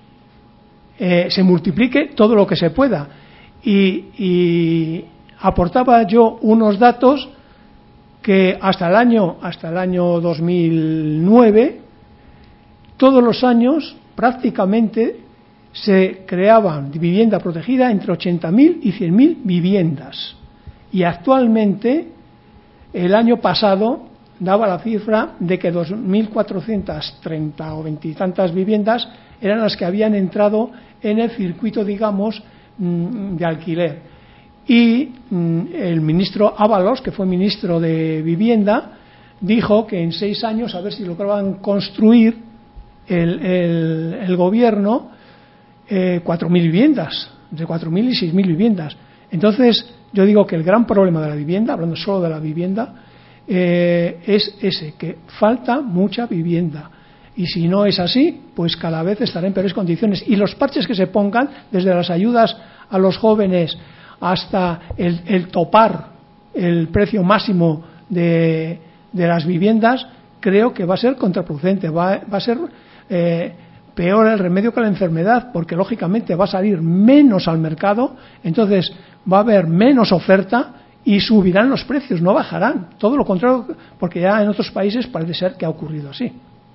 Speaker 6: eh, se multiplique todo lo que se pueda. Y, y aportaba yo unos datos que hasta el año hasta el año dos mil nueve, todos los años prácticamente se creaban vivienda protegida entre ochenta mil y cien mil viviendas. Y actualmente, el año pasado, daba la cifra de que dos mil cuatrocientas treinta o veintitantas viviendas eran las que habían entrado en el circuito, digamos, de alquiler. Y el ministro Ábalos, que fue ministro de Vivienda, dijo que en seis años, a ver si lograban construir el, el, el gobierno eh, cuatro mil viviendas, entre cuatro mil y seis mil viviendas. Entonces, yo digo que el gran problema de la vivienda, hablando solo de la vivienda, Eh, es ese, que falta mucha vivienda, y si no es así, pues cada vez estará en peores condiciones. Y los parches que se pongan, desde las ayudas a los jóvenes hasta el, el topar el precio máximo de, de las viviendas, creo que va a ser contraproducente, va, va a ser eh, peor el remedio que la enfermedad, porque lógicamente va a salir menos al mercado, entonces va a haber menos oferta y subirán los precios, no bajarán. Todo lo contrario, porque ya en otros países parece ser que ha ocurrido así.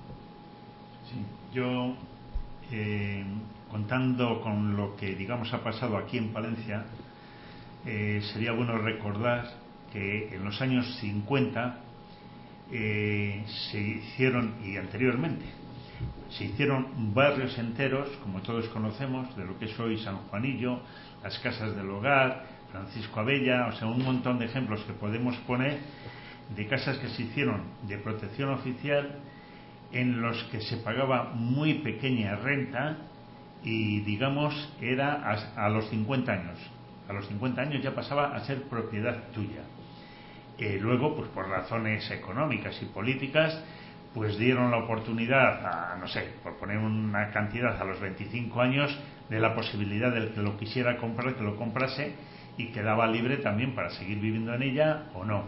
Speaker 5: Sí, yo, eh, contando con lo que, digamos, ha pasado aquí en Palencia, eh, sería bueno recordar que en los años cincuenta eh, se hicieron, y anteriormente, se hicieron barrios enteros, como todos conocemos, de lo que es hoy San Juanillo, las casas del hogar, Francisco Abella, o sea, un montón de ejemplos que podemos poner de casas que se hicieron de protección oficial en los que se pagaba muy pequeña renta y, digamos, era a, a los cincuenta años. A los cincuenta años ya pasaba a ser propiedad tuya. Eh, luego, pues por razones económicas y políticas, pues dieron la oportunidad a, no sé, por poner una cantidad, a los veinticinco años, de la posibilidad del que lo quisiera comprar, que lo comprase, y quedaba libre también para seguir viviendo en ella o no.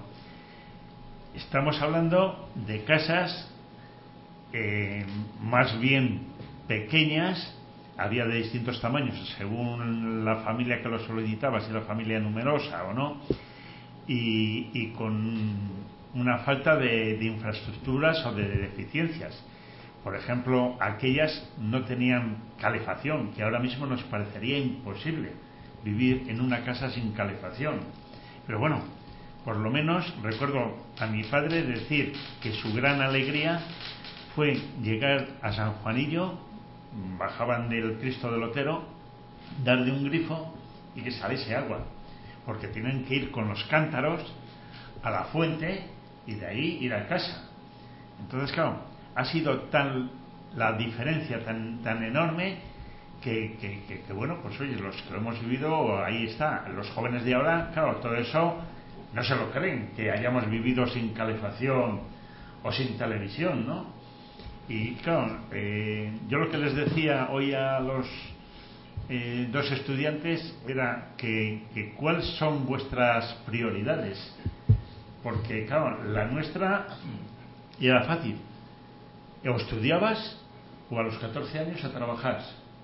Speaker 5: Estamos hablando de casas eh, más bien pequeñas, había de distintos tamaños según la familia que lo solicitaba, si era familia numerosa o no, y, y con una falta de, de infraestructuras o de deficiencias. Por ejemplo, aquellas no tenían calefacción, que ahora mismo nos parecería imposible vivir en una casa sin calefacción. Pero bueno, por lo menos recuerdo a mi padre decir que su gran alegría fue llegar a San Juanillo, bajaban del Cristo del Otero, darle un grifo y que saliese agua, porque tienen que ir con los cántaros a la fuente y de ahí ir a casa. Entonces, claro, ha sido tal la diferencia tan, tan enorme que, que, que, que, bueno, pues oye, los que lo hemos vivido, ahí está. Los jóvenes de ahora, claro, todo eso no se lo creen, que hayamos vivido sin calefacción o sin televisión, ¿no? Y claro, eh, yo lo que les decía hoy a los eh, dos estudiantes era que, que cuáles son vuestras prioridades, porque claro, la nuestra era fácil, o estudiabas o a los catorce años a trabajar.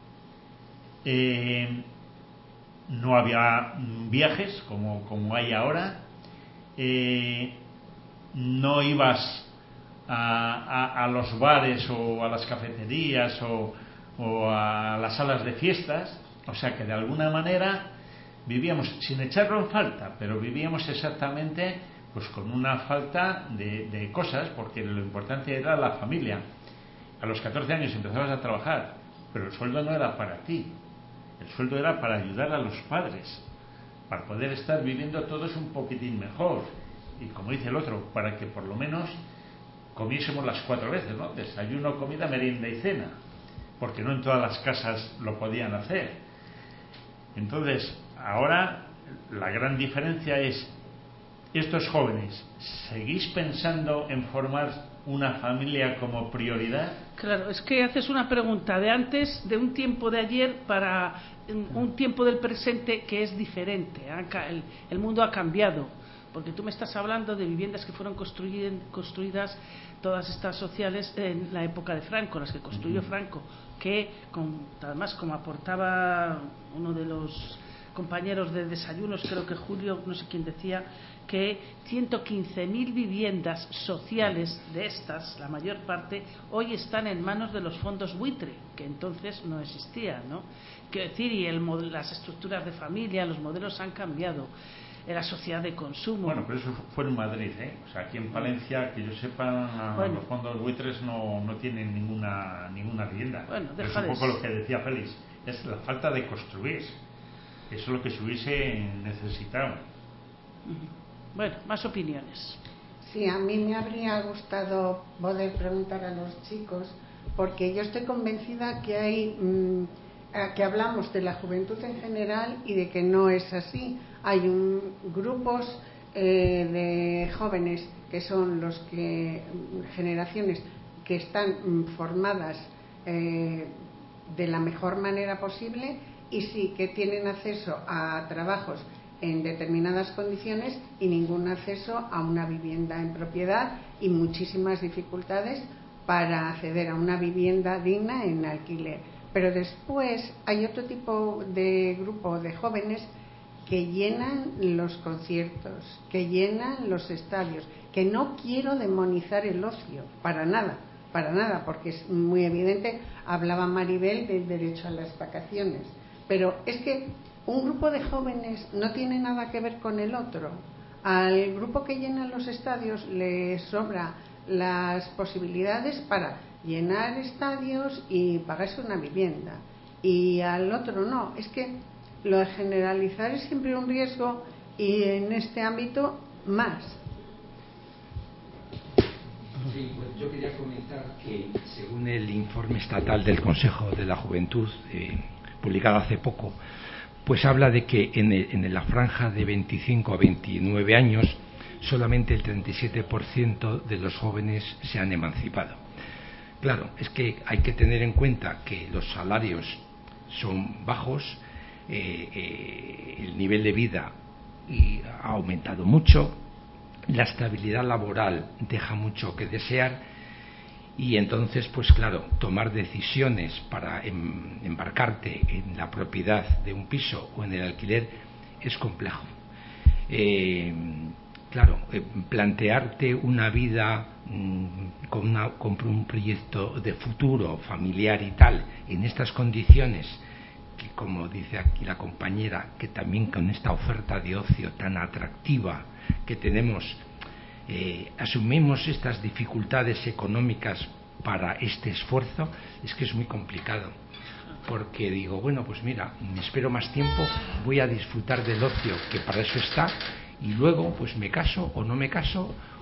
Speaker 5: Eh, no había viajes como, como hay ahora, eh, no ibas a, a, a los bares o a las cafeterías o, o a las salas de fiestas, o sea que de alguna manera vivíamos sin echarlo en falta, pero vivíamos exactamente pues con una falta de, de cosas, porque lo importante era la familia. A los catorce años empezabas a trabajar, pero el sueldo no era para ti, el sueldo era para ayudar a los padres, para poder estar viviendo todos un poquitín mejor, y como dice el otro, para que por lo menos comiésemos las cuatro veces, ¿no? Desayuno, comida, merienda y cena, porque no en todas las casas lo podían hacer. Entonces, ahora la gran diferencia es, estos jóvenes, ¿seguís pensando en formar una familia como prioridad?
Speaker 1: Claro, es que haces una pregunta de antes, de un tiempo de ayer para un tiempo del presente que es diferente. El, el mundo ha cambiado, porque tú me estás hablando de viviendas que fueron construidas, todas estas sociales, en la época de Franco, las que construyó Franco, que con, además, como aportaba uno de los compañeros de desayunos, creo que Julio, no sé quién decía, que ciento quince mil viviendas sociales de estas, la mayor parte, hoy están en manos de los fondos buitre, que entonces no existían, ¿no? Quiero decir, y el, las estructuras de familia, los modelos han cambiado, la sociedad de consumo.
Speaker 5: Bueno, pero eso fue en Madrid, ¿eh? O sea, aquí en Palencia, que yo sepa, bueno, los fondos buitres no, no tienen ninguna ninguna vivienda.
Speaker 1: Bueno,
Speaker 5: es un poco lo que decía Félix, es la falta de construir. Eso es lo que se hubiese necesitado.
Speaker 1: Bueno, más opiniones.
Speaker 2: Sí, a mí me habría gustado poder preguntar a los chicos, porque yo estoy convencida que hay mmm, que hablamos de la juventud en general y de que no es así. Hay un, grupos eh, de jóvenes que son los que generaciones que están formadas eh, de la mejor manera posible, y sí que tienen acceso a trabajos en determinadas condiciones y ningún acceso a una vivienda en propiedad, y muchísimas dificultades para acceder a una vivienda digna en alquiler. Pero después hay otro tipo de grupo de jóvenes que llenan los conciertos, que llenan los estadios, que no quiero demonizar el ocio, para nada, para nada, porque es muy evidente. Hablaba Maribel del derecho a las vacaciones, pero es que un grupo de jóvenes no tiene nada que ver con el otro. Al grupo que llena los estadios le sobra las posibilidades para llenar estadios y pagarse una vivienda, y al otro no. Es que lo de generalizar es siempre un riesgo, y en este ámbito más.
Speaker 3: Sí, pues yo quería comentar que según el informe estatal del Consejo de la Juventud, eh, publicado hace poco, pues habla de que en, el, en la franja de veinticinco a veintinueve años solamente el treinta y siete por ciento de los jóvenes se han emancipado. Claro, es que hay que tener en cuenta que los salarios son bajos, eh, eh, el nivel de vida y ha aumentado mucho, la estabilidad laboral deja mucho que desear, y entonces, pues claro, tomar decisiones para em, embarcarte en la propiedad de un piso o en el alquiler es complejo. Eh, claro, eh, plantearte una vida mmm, con, una, con un proyecto de futuro familiar y tal, en estas condiciones, que como dice aquí la compañera, que también con esta oferta de ocio tan atractiva que tenemos, eh, asumimos estas dificultades económicas para este esfuerzo, es que es muy complicado, porque digo, bueno, pues mira, me espero más tiempo, voy a disfrutar del ocio, que para eso está, y luego pues me caso o no me caso,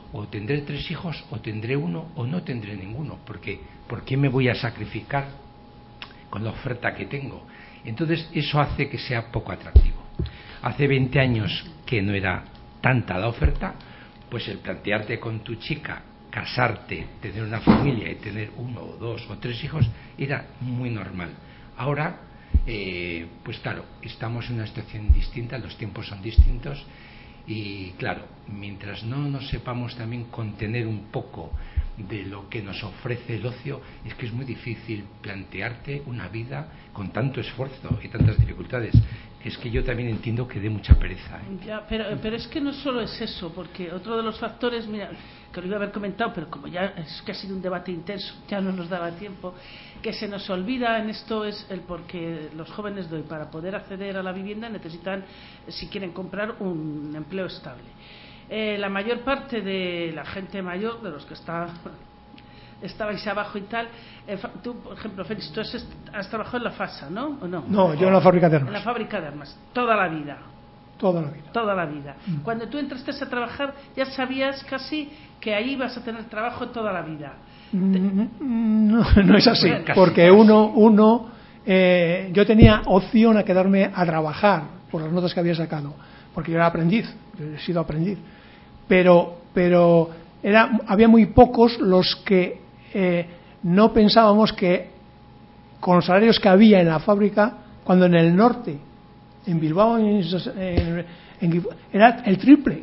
Speaker 3: o tendré tres hijos, o tendré uno, o no tendré ninguno, porque ¿por qué me voy a sacrificar con la oferta que tengo? Entonces eso hace que sea poco atractivo. Hace veinte años que no era tanta la oferta, pues el plantearte con tu chica casarte, tener una familia y tener uno o dos o tres hijos era muy normal. Ahora, eh, pues claro, estamos en una situación distinta, los tiempos son distintos y claro, mientras no nos sepamos también contener un poco de lo que nos ofrece el ocio, es que es muy difícil plantearte una vida con tanto esfuerzo y tantas dificultades. Es que yo también entiendo que dé mucha pereza, ¿eh?
Speaker 1: Ya, pero, pero es que no solo es eso, porque otro de los factores, mira, que lo iba a haber comentado, pero como ya es que ha sido un debate intenso, ya no nos daba tiempo, que se nos olvida en esto es el porque los jóvenes de hoy, para poder acceder a la vivienda, necesitan, si quieren comprar, un empleo estable. Eh, la mayor parte de la gente mayor, de los que está estabais abajo y tal, eh, tú, por ejemplo, Félix, tú has, has trabajado en la FASA, ¿no? ¿O no?
Speaker 6: No, yo en la fábrica de armas.
Speaker 1: En la fábrica de armas, toda la vida.
Speaker 6: Toda la vida.
Speaker 1: Toda la vida.
Speaker 6: Mm.
Speaker 1: Cuando tú entraste a trabajar, ya sabías casi que ahí ibas a tener trabajo toda la vida.
Speaker 6: Mm, no, no es así,
Speaker 1: Casi,
Speaker 6: porque
Speaker 1: casi.
Speaker 6: uno, uno eh, yo tenía opción a quedarme a trabajar por las notas que había sacado, porque yo era aprendiz, yo he sido aprendiz, pero, pero era, había muy pocos los que eh, no pensábamos que con los salarios que había en la fábrica, cuando en el norte, en Bilbao, en, en, en, era el triple,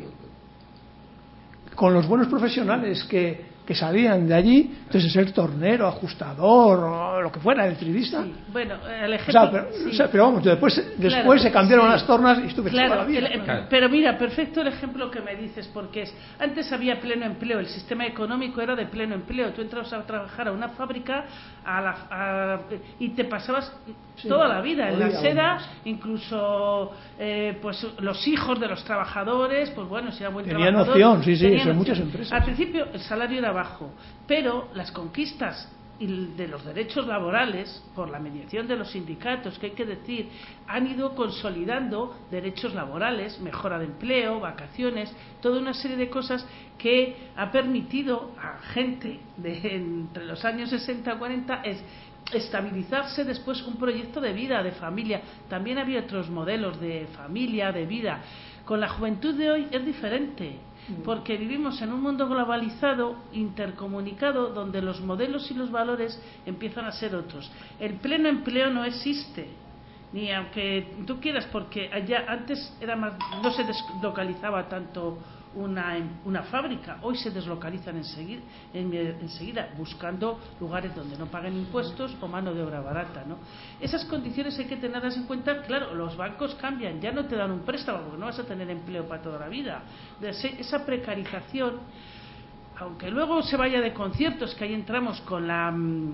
Speaker 6: con los buenos profesionales que, que salían de allí, entonces ser tornero, ajustador, o lo que fuera, electricista.
Speaker 1: Sí, bueno, el ejemplo...
Speaker 6: O sea, pero,
Speaker 1: sí.
Speaker 6: o sea, pero vamos, después, después
Speaker 1: claro,
Speaker 6: se cambiaron
Speaker 1: sí.
Speaker 6: las tornas y estuve
Speaker 1: claro,
Speaker 6: toda la vida.
Speaker 1: el,
Speaker 3: Claro.
Speaker 1: Pero mira, perfecto el ejemplo que me dices, porque es antes había pleno empleo, el sistema económico era de pleno empleo. Tú entrabas a trabajar a una fábrica a la, a, y te pasabas sí, toda la vida en la seda, incluso eh, pues los hijos de los trabajadores, pues bueno, si era buen
Speaker 6: tenían
Speaker 1: trabajador,
Speaker 6: opción, sí, sí,
Speaker 1: tenían
Speaker 6: en
Speaker 1: opción.
Speaker 6: muchas empresas.
Speaker 1: Al principio el salario era bajo, pero las conquistas y de los derechos laborales, por la mediación de los sindicatos, que hay que decir, han ido consolidando derechos laborales, mejora de empleo, vacaciones, toda una serie de cosas que ha permitido a gente de entre los años sesenta y cuarenta es estabilizarse después un proyecto de vida, de familia. También había otros modelos de familia, de vida. Con la juventud de hoy es diferente, porque vivimos en un mundo globalizado, intercomunicado, donde los modelos y los valores empiezan a ser otros. El pleno empleo no existe, ni aunque tú quieras, porque allá antes era más, no se deslocalizaba tanto una, una fábrica, hoy se deslocalizan enseguida, en, enseguida buscando lugares donde no paguen impuestos o mano de obra barata, ¿no? Esas condiciones hay que tenerlas en cuenta. Claro, los bancos cambian, ya no te dan un préstamo porque no vas a tener empleo para toda la vida. De esa precarización, aunque luego se vaya de conciertos, que ahí entramos con la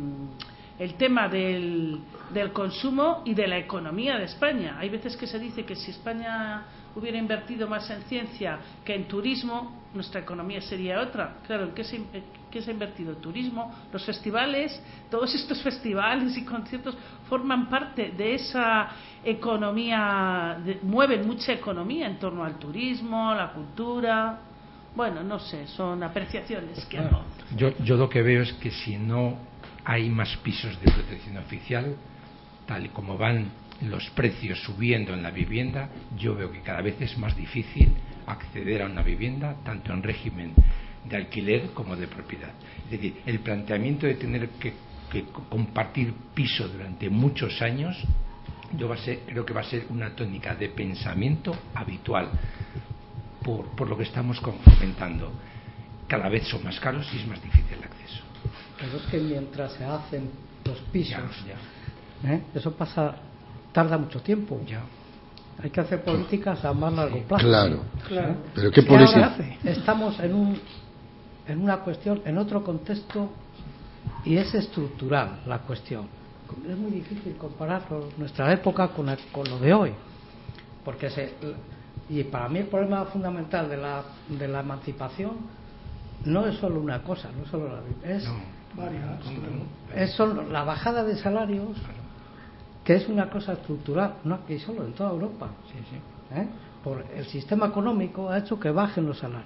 Speaker 1: el tema del, del consumo y de la economía de España. Hay veces que se dice que si España hubiera invertido más en ciencia que en turismo, nuestra economía sería otra. Claro, ¿en qué se, en qué se ha invertido? Turismo, los festivales, todos estos festivales y conciertos forman parte de esa economía, de, mueven mucha economía en torno al turismo, la cultura. Bueno, no sé, son apreciaciones que no.
Speaker 3: Yo, yo lo que veo es que si no hay más pisos de protección oficial, tal y como van los precios subiendo en la vivienda, yo veo que cada vez es más difícil acceder a una vivienda, tanto en régimen de alquiler como de propiedad. Es decir, el planteamiento de tener que, que compartir piso durante muchos años, yo va a ser, creo que va a ser una tónica de pensamiento habitual, por, por lo que estamos comentando. Cada vez son más caros y es más difícil el acceso.
Speaker 4: Pero es que mientras se hacen los pisos,
Speaker 3: ya, ya.
Speaker 4: ¿eh? eso pasa, tarda mucho tiempo.
Speaker 3: Ya.
Speaker 4: Hay que hacer políticas a más largo plazo.
Speaker 7: Claro,
Speaker 6: claro.
Speaker 7: ¿eh? Pero qué
Speaker 4: y
Speaker 7: política.
Speaker 4: Estamos en un, en una cuestión, en otro contexto, y es estructural la cuestión. Es muy difícil comparar nuestra época con, el, con lo de hoy, porque se, y para mí el problema fundamental de la, de la emancipación no es solo una cosa, no es solo la es
Speaker 3: No.
Speaker 6: Varias,
Speaker 4: es solo la bajada de salarios, que es una cosa estructural, no aquí solo, en toda Europa.
Speaker 3: Sí, sí.
Speaker 4: ¿Eh? Por el sistema económico ha hecho que bajen los salarios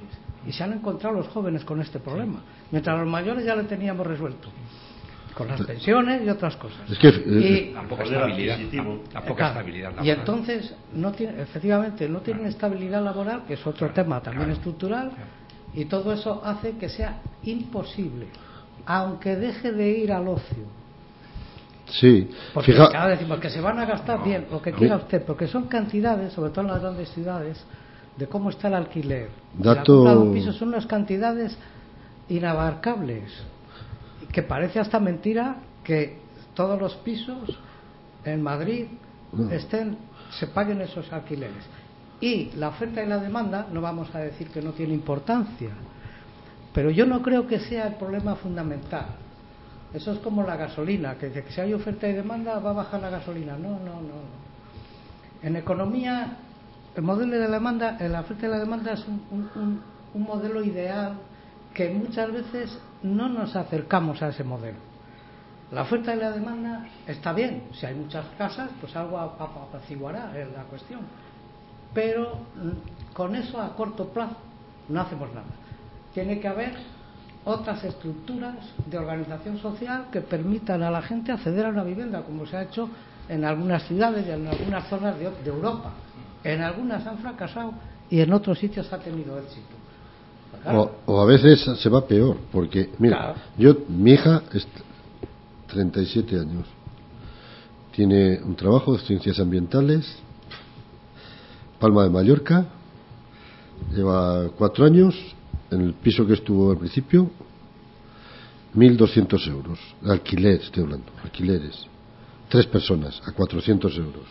Speaker 4: y se han encontrado los jóvenes con este problema, mientras los mayores ya lo teníamos resuelto con las pensiones y otras cosas.
Speaker 7: Es que
Speaker 4: y,
Speaker 3: la poca estabilidad, la, la poca
Speaker 4: claro,
Speaker 3: estabilidad laboral.
Speaker 4: Y entonces no tiene, efectivamente no tienen estabilidad laboral, que es otro claro, tema también claro, estructural, claro. Y todo eso hace que sea imposible, aunque deje de ir al ocio.
Speaker 7: Sí,
Speaker 4: porque
Speaker 7: fija...
Speaker 4: cada decimos que se van a gastar no, bien lo que quiera usted, porque son cantidades, sobre todo en las grandes ciudades, de cómo está el alquiler.
Speaker 7: Dato...
Speaker 4: La compra de un piso son unas cantidades inabarcables, que parece hasta mentira que todos los pisos en Madrid no. estén, se paguen esos alquileres. Y la oferta y la demanda, no vamos a decir que no tiene importancia, pero yo no creo que sea el problema fundamental. Eso es como la gasolina, que, que si hay oferta y demanda va a bajar la gasolina. No, no, no. En economía, el modelo de la demanda, la oferta y la demanda es un, un, un modelo ideal que muchas veces no nos acercamos a ese modelo. La oferta y la demanda está bien, si hay muchas casas, pues algo apaciguará es la cuestión. Pero con eso a corto plazo no hacemos nada. Tiene que haber otras estructuras de organización social que permitan a la gente acceder a una vivienda, como se ha hecho en algunas ciudades y en algunas zonas de, de Europa. En algunas han fracasado y en otros sitios ha tenido éxito. Claro.
Speaker 7: O, o a veces se va peor, porque mira, claro. yo mi hija es treinta y siete años, tiene un trabajo de ciencias ambientales, Palma de Mallorca, lleva cuatro años en el piso que estuvo al principio, mil doscientos euros, alquiler estoy hablando, alquileres, tres personas a cuatrocientos euros.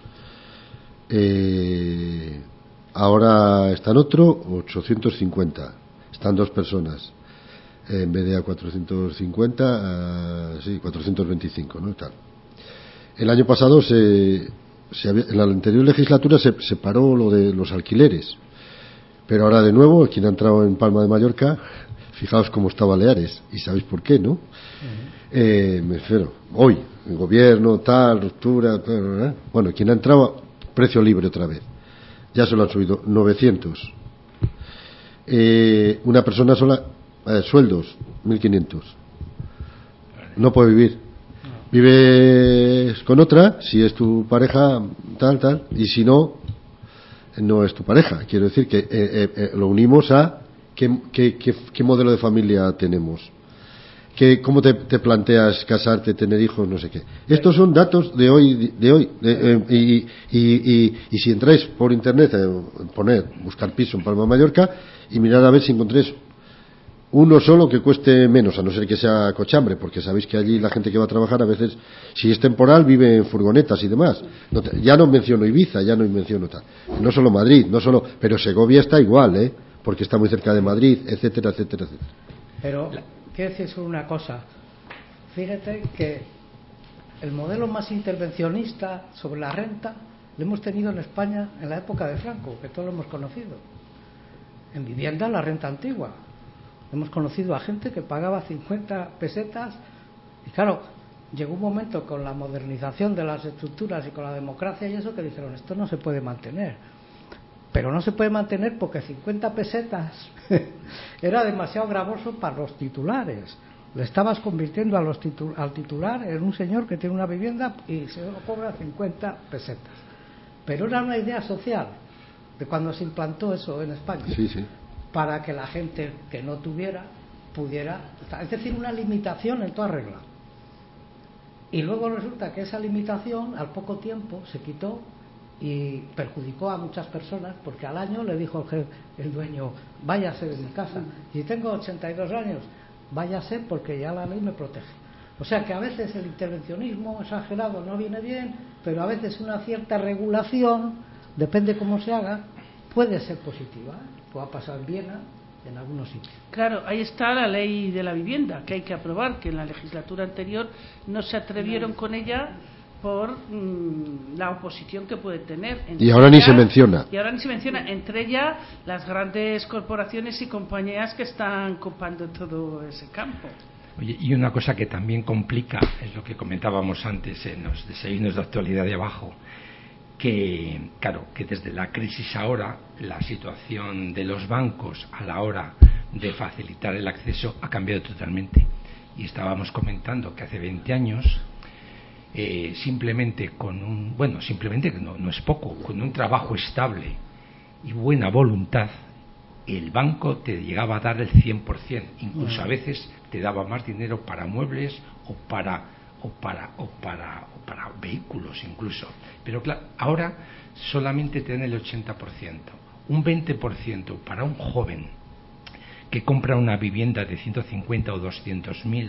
Speaker 7: Eh, ahora está en otro ochocientos cincuenta, están dos personas, eh, en vez de a cuatrocientos cincuenta, a, sí, cuatrocientos veinticinco, ¿no? Tal. El año pasado se, se había, en la anterior legislatura se, se paró lo de los alquileres, pero ahora de nuevo quien ha entrado en Palma de Mallorca, fijaos cómo está Baleares y sabéis por qué, ¿no? Uh-huh. eh, me refiero, hoy el gobierno tal, ruptura, tal, ¿eh? Bueno, quien ha entrado precio libre otra vez, ya se lo han subido novecientos, eh, una persona sola, eh, sueldos mil quinientos, no puede vivir, vives con otra si es tu pareja tal tal, y si no no es tu pareja. Quiero decir que eh, eh, eh, lo unimos a qué, qué, qué, qué modelo de familia tenemos, que cómo te, te planteas casarte, tener hijos, no sé qué. Estos son datos de hoy, de hoy, de, eh, y, y, y, y si entráis por internet, eh, poner, buscar piso en Palma de Mallorca y mirar a ver si encontréis uno solo que cueste menos, a no ser que sea cochambre, porque sabéis que allí la gente que va a trabajar a veces, si es temporal, vive en furgonetas y demás. No te, ya no menciono Ibiza, ya no menciono tal. No solo Madrid, no solo, pero Segovia está igual, ¿eh? Porque está muy cerca de Madrid, etcétera, etcétera, etcétera.
Speaker 4: Pero quiero decir sobre una cosa. Fíjate que el modelo más intervencionista sobre la renta lo hemos tenido en España en la época de Franco, que todos lo hemos conocido. En vivienda, la renta antigua. Hemos conocido a gente que pagaba cincuenta pesetas y claro, llegó un momento con la modernización de las estructuras y con la democracia y eso que dijeron, esto no se puede mantener. Pero no se puede mantener porque cincuenta pesetas era demasiado gravoso para los titulares. Le estabas convirtiendo a los titul- al titular en un señor que tiene una vivienda y se cobra cincuenta pesetas. Pero era una idea social de cuando se implantó eso en España.
Speaker 7: Sí, sí.
Speaker 4: Para que la gente que no tuviera pudiera, es decir, una limitación en toda regla. Y luego resulta que esa limitación al poco tiempo se quitó y perjudicó a muchas personas porque al año le dijo el, jefe, el dueño, váyase de mi casa, y tengo ochenta y dos años, váyase porque ya la ley me protege. O sea que a veces el intervencionismo exagerado no viene bien, pero a veces una cierta regulación, depende cómo se haga, puede ser positiva. Ha pasado en Viena, en algunos sitios.
Speaker 1: Claro, ahí está la ley de la vivienda que hay que aprobar, que en la legislatura anterior no se atrevieron no. con ella por mmm, la oposición que puede tener.
Speaker 7: Y ahora ella, ni se menciona.
Speaker 1: Y ahora ni se menciona, entre ellas las grandes corporaciones y compañías que están copando todo ese campo.
Speaker 3: Oye, y una cosa que también complica, es lo que comentábamos antes en los desayunos de actualidad de abajo, que, claro, que desde la crisis ahora la situación de los bancos a la hora de facilitar el acceso ha cambiado totalmente. Y estábamos comentando que hace veinte años, eh, simplemente con un, bueno, simplemente que no, no es poco, con un trabajo estable y buena voluntad, el banco te llegaba a dar el cien por ciento, incluso a veces te daba más dinero para muebles o para o para o para o para vehículos incluso. Pero claro, ahora solamente te dan el ochenta por ciento, un veinte por ciento para un joven que compra una vivienda de ciento cincuenta o doscientos mil.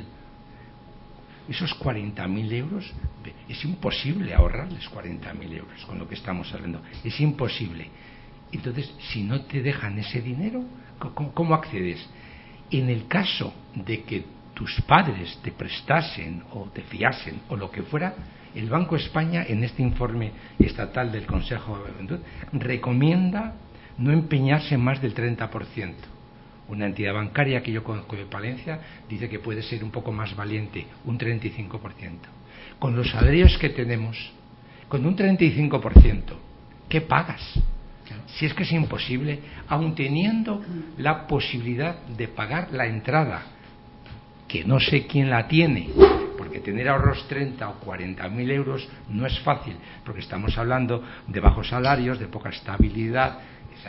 Speaker 3: Esos cuarenta mil euros, es imposible ahorrarles cuarenta mil euros con lo que estamos hablando, es imposible. Entonces, si no te dejan ese dinero, ¿cómo, cómo accedes? En el caso de que tus padres te prestasen o te fiasen o lo que fuera, el Banco de España, en este informe estatal del Consejo de Juventud, recomienda no empeñarse más del treinta por ciento. Una entidad bancaria que yo conozco de Palencia dice que puede ser un poco más valiente, un treinta y cinco por ciento. Con los salarios que tenemos, con un treinta y cinco por ciento, ¿qué pagas? Si es que es imposible, aun teniendo la posibilidad de pagar la entrada, que no sé quién la tiene, porque tener ahorros treinta o cuarenta mil euros no es fácil, porque estamos hablando de bajos salarios, de poca estabilidad,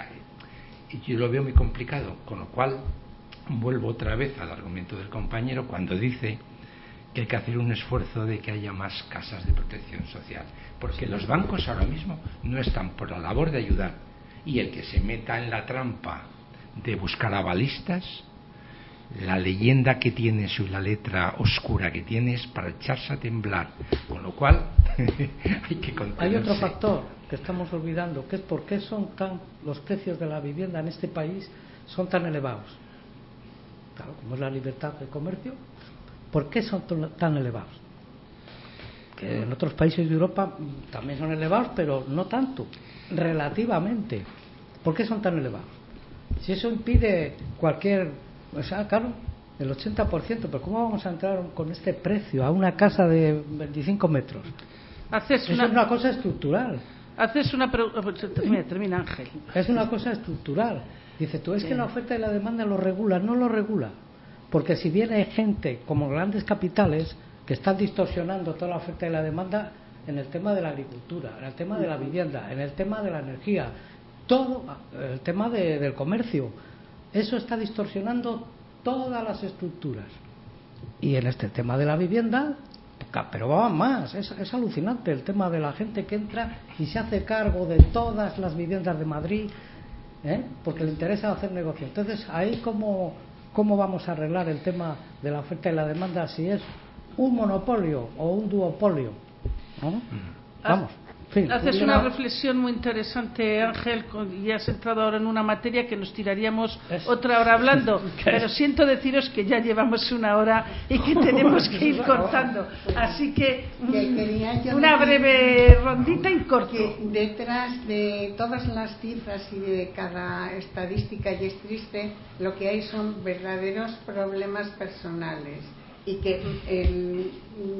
Speaker 3: y yo lo veo muy complicado, con lo cual vuelvo otra vez al argumento del compañero cuando dice que hay que hacer un esfuerzo de que haya más casas de protección social, porque los bancos ahora mismo no están por la labor de ayudar, y el que se meta en la trampa de buscar avalistas, la leyenda que tiene eso y la letra oscura que tiene es para echarse a temblar, con lo cual hay que contenerse.
Speaker 4: Hay otro factor que estamos olvidando, que es por qué son tan los precios de la vivienda en este país son tan elevados. Claro, como es la libertad de comercio, ¿por qué son tan elevados? Que en otros países de Europa también son elevados, pero no tanto, relativamente. ¿Por qué son tan elevados? Si eso impide cualquier, o sea, claro, el ochenta por ciento, pero ¿cómo vamos a entrar con este precio a una casa de veinticinco metros?
Speaker 1: Haces
Speaker 4: Eso
Speaker 1: una,
Speaker 4: es una cosa estructural.
Speaker 1: Haces una pregunta. Termina, termina, Ángel.
Speaker 4: Es una cosa estructural. Dice, tú es que la oferta y la demanda lo regula. No lo regula. Porque si viene gente como grandes capitales que están distorsionando toda la oferta y la demanda en el tema de la agricultura, en el tema de la vivienda, en el tema de la energía, todo, el tema de, del comercio, eso está distorsionando todas las estructuras. Y en este tema de la vivienda, pero va más, es, es alucinante el tema de la gente que entra y se hace cargo de todas las viviendas de Madrid, ¿eh? Porque le interesa hacer negocio. Entonces, ahí cómo, cómo vamos a arreglar el tema de la oferta y la demanda si es un monopolio o un duopolio, ¿no? Vamos. Fin,
Speaker 1: Haces
Speaker 4: hubiera...
Speaker 1: una reflexión muy interesante, Ángel, y has entrado ahora en una materia que nos tiraríamos es... otra hora hablando, pero siento deciros que ya llevamos una hora y que tenemos que ir cortando, así que, que una breve rondita y corto.
Speaker 2: Que detrás de todas las cifras y de cada estadística, y es triste, lo que hay son verdaderos problemas personales y que el,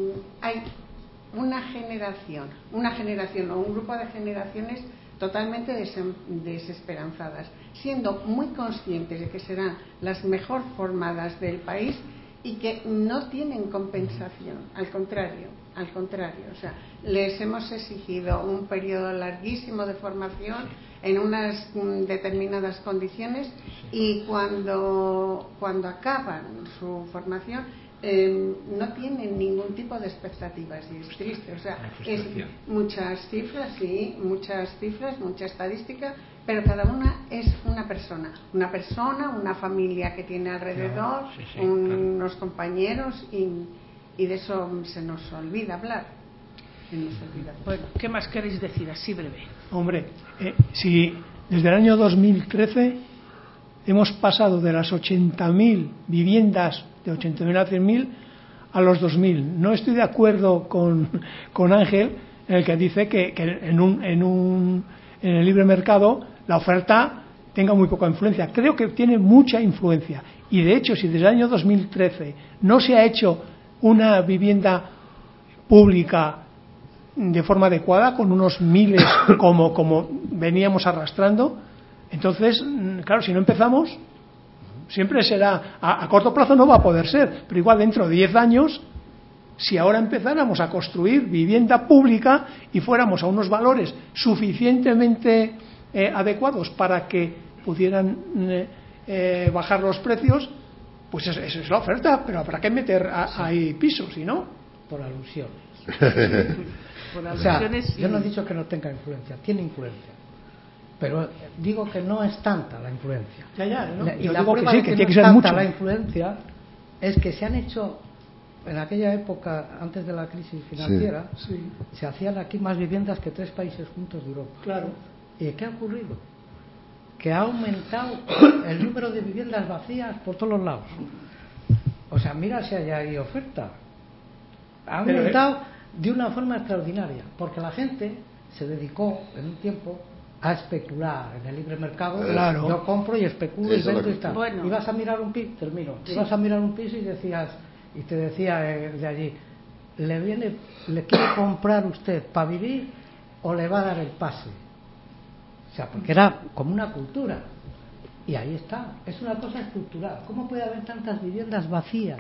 Speaker 2: hay una generación, una generación o un grupo de generaciones totalmente desesperanzadas, siendo muy conscientes de que serán las mejor formadas del país y que no tienen compensación, al contrario, al contrario, o sea, les hemos exigido un periodo larguísimo de formación en unas determinadas condiciones y cuando, cuando acaban su formación Eh, no tienen ningún tipo de expectativas y es triste, o sea, es muchas cifras, sí, muchas cifras, mucha estadística, pero cada una es una persona, una persona, una familia que tiene alrededor,
Speaker 3: sí, sí,
Speaker 2: unos
Speaker 3: claro.
Speaker 2: compañeros y, y de eso se nos olvida hablar. Se nos olvida.
Speaker 1: Bueno, ¿qué más queréis decir? Así breve.
Speaker 6: Hombre, eh, si desde el año dos mil trece hemos pasado de las ochenta mil viviendas de ochenta mil a cien mil a los dos mil. No estoy de acuerdo con, con Ángel en el que dice que, que en, un, en, un, en el libre mercado la oferta tenga muy poca influencia. Creo que tiene mucha influencia. Y de hecho, si desde el año dos mil trece no se ha hecho una vivienda pública de forma adecuada, con unos miles como, como veníamos arrastrando. Entonces, claro, si no empezamos, siempre será, a, a corto plazo no va a poder ser, pero igual dentro de diez años, si ahora empezáramos a construir vivienda pública y fuéramos a unos valores suficientemente eh, adecuados para que pudieran eh, eh, bajar los precios, pues esa es, es la oferta, pero habrá que meter a, sí. ahí pisos, ¿sí no?
Speaker 4: Por alusiones.
Speaker 1: Por alusiones.
Speaker 4: O sea, yo no he dicho que no tenga influencia, tiene influencia, pero digo que no es tanta la influencia.
Speaker 6: Ya, ya, ¿no?
Speaker 4: Y
Speaker 6: yo
Speaker 4: la
Speaker 6: digo
Speaker 4: prueba
Speaker 6: que sí,
Speaker 4: de que,
Speaker 6: que
Speaker 4: no
Speaker 6: tiene que
Speaker 4: es
Speaker 6: ser
Speaker 4: tanta
Speaker 6: mucho.
Speaker 4: La influencia es que se han hecho en aquella época, antes de la crisis financiera,
Speaker 6: sí, sí.
Speaker 4: se hacían aquí más viviendas que tres países juntos de Europa.
Speaker 6: Claro.
Speaker 4: ¿Y qué ha ocurrido? Que ha aumentado el número de viviendas vacías por todos los lados. O sea, mira si hay ahí oferta. Ha aumentado de una forma extraordinaria, porque la gente se dedicó en un tiempo a especular en el libre mercado.
Speaker 6: Claro.
Speaker 4: Yo compro y especulo y vendo y tal.
Speaker 1: Bueno.
Speaker 4: Ibas a mirar un piso, termino.
Speaker 1: Sí.
Speaker 4: Ibas a mirar un piso y decías, y te decía eh, de allí, ¿le viene, le quiere comprar usted para vivir o le va a dar el pase? O sea, porque era como una cultura. Y ahí está, es una cosa estructural. ¿Cómo puede haber tantas viviendas vacías?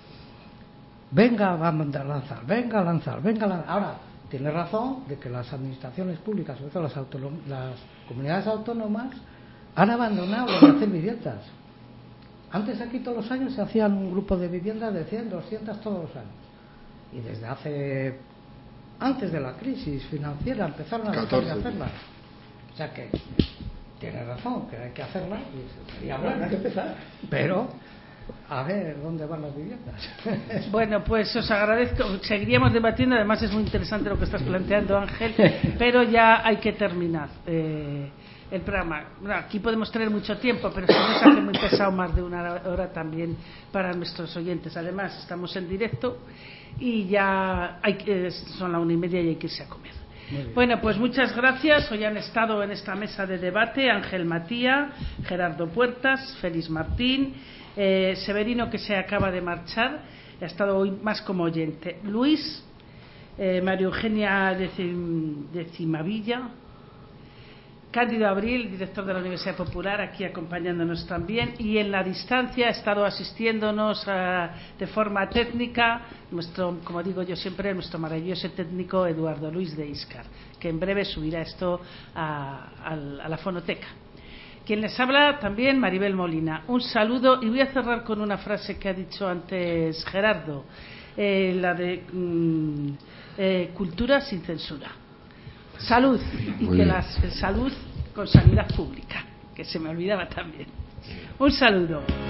Speaker 4: Venga, va a mandar lanzar, venga a lanzar, venga a lanzar. Ahora, tiene razón de que las administraciones públicas, sobre todo las, autonom- las comunidades autónomas, han abandonado lo de hacer viviendas. Antes aquí todos los años se hacían un grupo de viviendas de cien, doscientas todos los años. Y desde hace, antes de la crisis financiera, empezaron a dejar de hacerlas. O sea que tiene razón, que hay que hacerla y sería bueno,
Speaker 6: hay que empezar.
Speaker 4: Pero a ver dónde van las viviendas.
Speaker 1: Bueno, pues os agradezco. Seguiríamos debatiendo, además es muy interesante lo que estás planteando, Ángel, pero ya hay que terminar eh, el programa. Bueno, aquí podemos tener mucho tiempo, pero si nos hace muy pesado, más de una hora también para nuestros oyentes. Además, estamos en directo y ya hay que, son la una y media y hay que irse a comer. Bueno, pues muchas gracias. Hoy han estado en esta mesa de debate Ángel Matía, Gerardo Puertas, Félix Martín, eh, Severino, que se acaba de marchar, ha estado hoy más como oyente, Luis, eh, María Eugenia Decim, Decimavilla, Cándido Abril, director de la Universidad Popular, aquí acompañándonos también, y en la distancia ha estado asistiéndonos a, de forma técnica nuestro, como digo yo siempre, nuestro maravilloso técnico Eduardo Luis de Íscar, que en breve subirá esto a, a, a la fonoteca. Quien les habla también, Maribel Molina. Un saludo, y voy a cerrar con una frase que ha dicho antes Gerardo, eh, la de mm, eh, cultura sin censura. Salud, y que la salud con sanidad pública, que se me olvidaba también. Un saludo.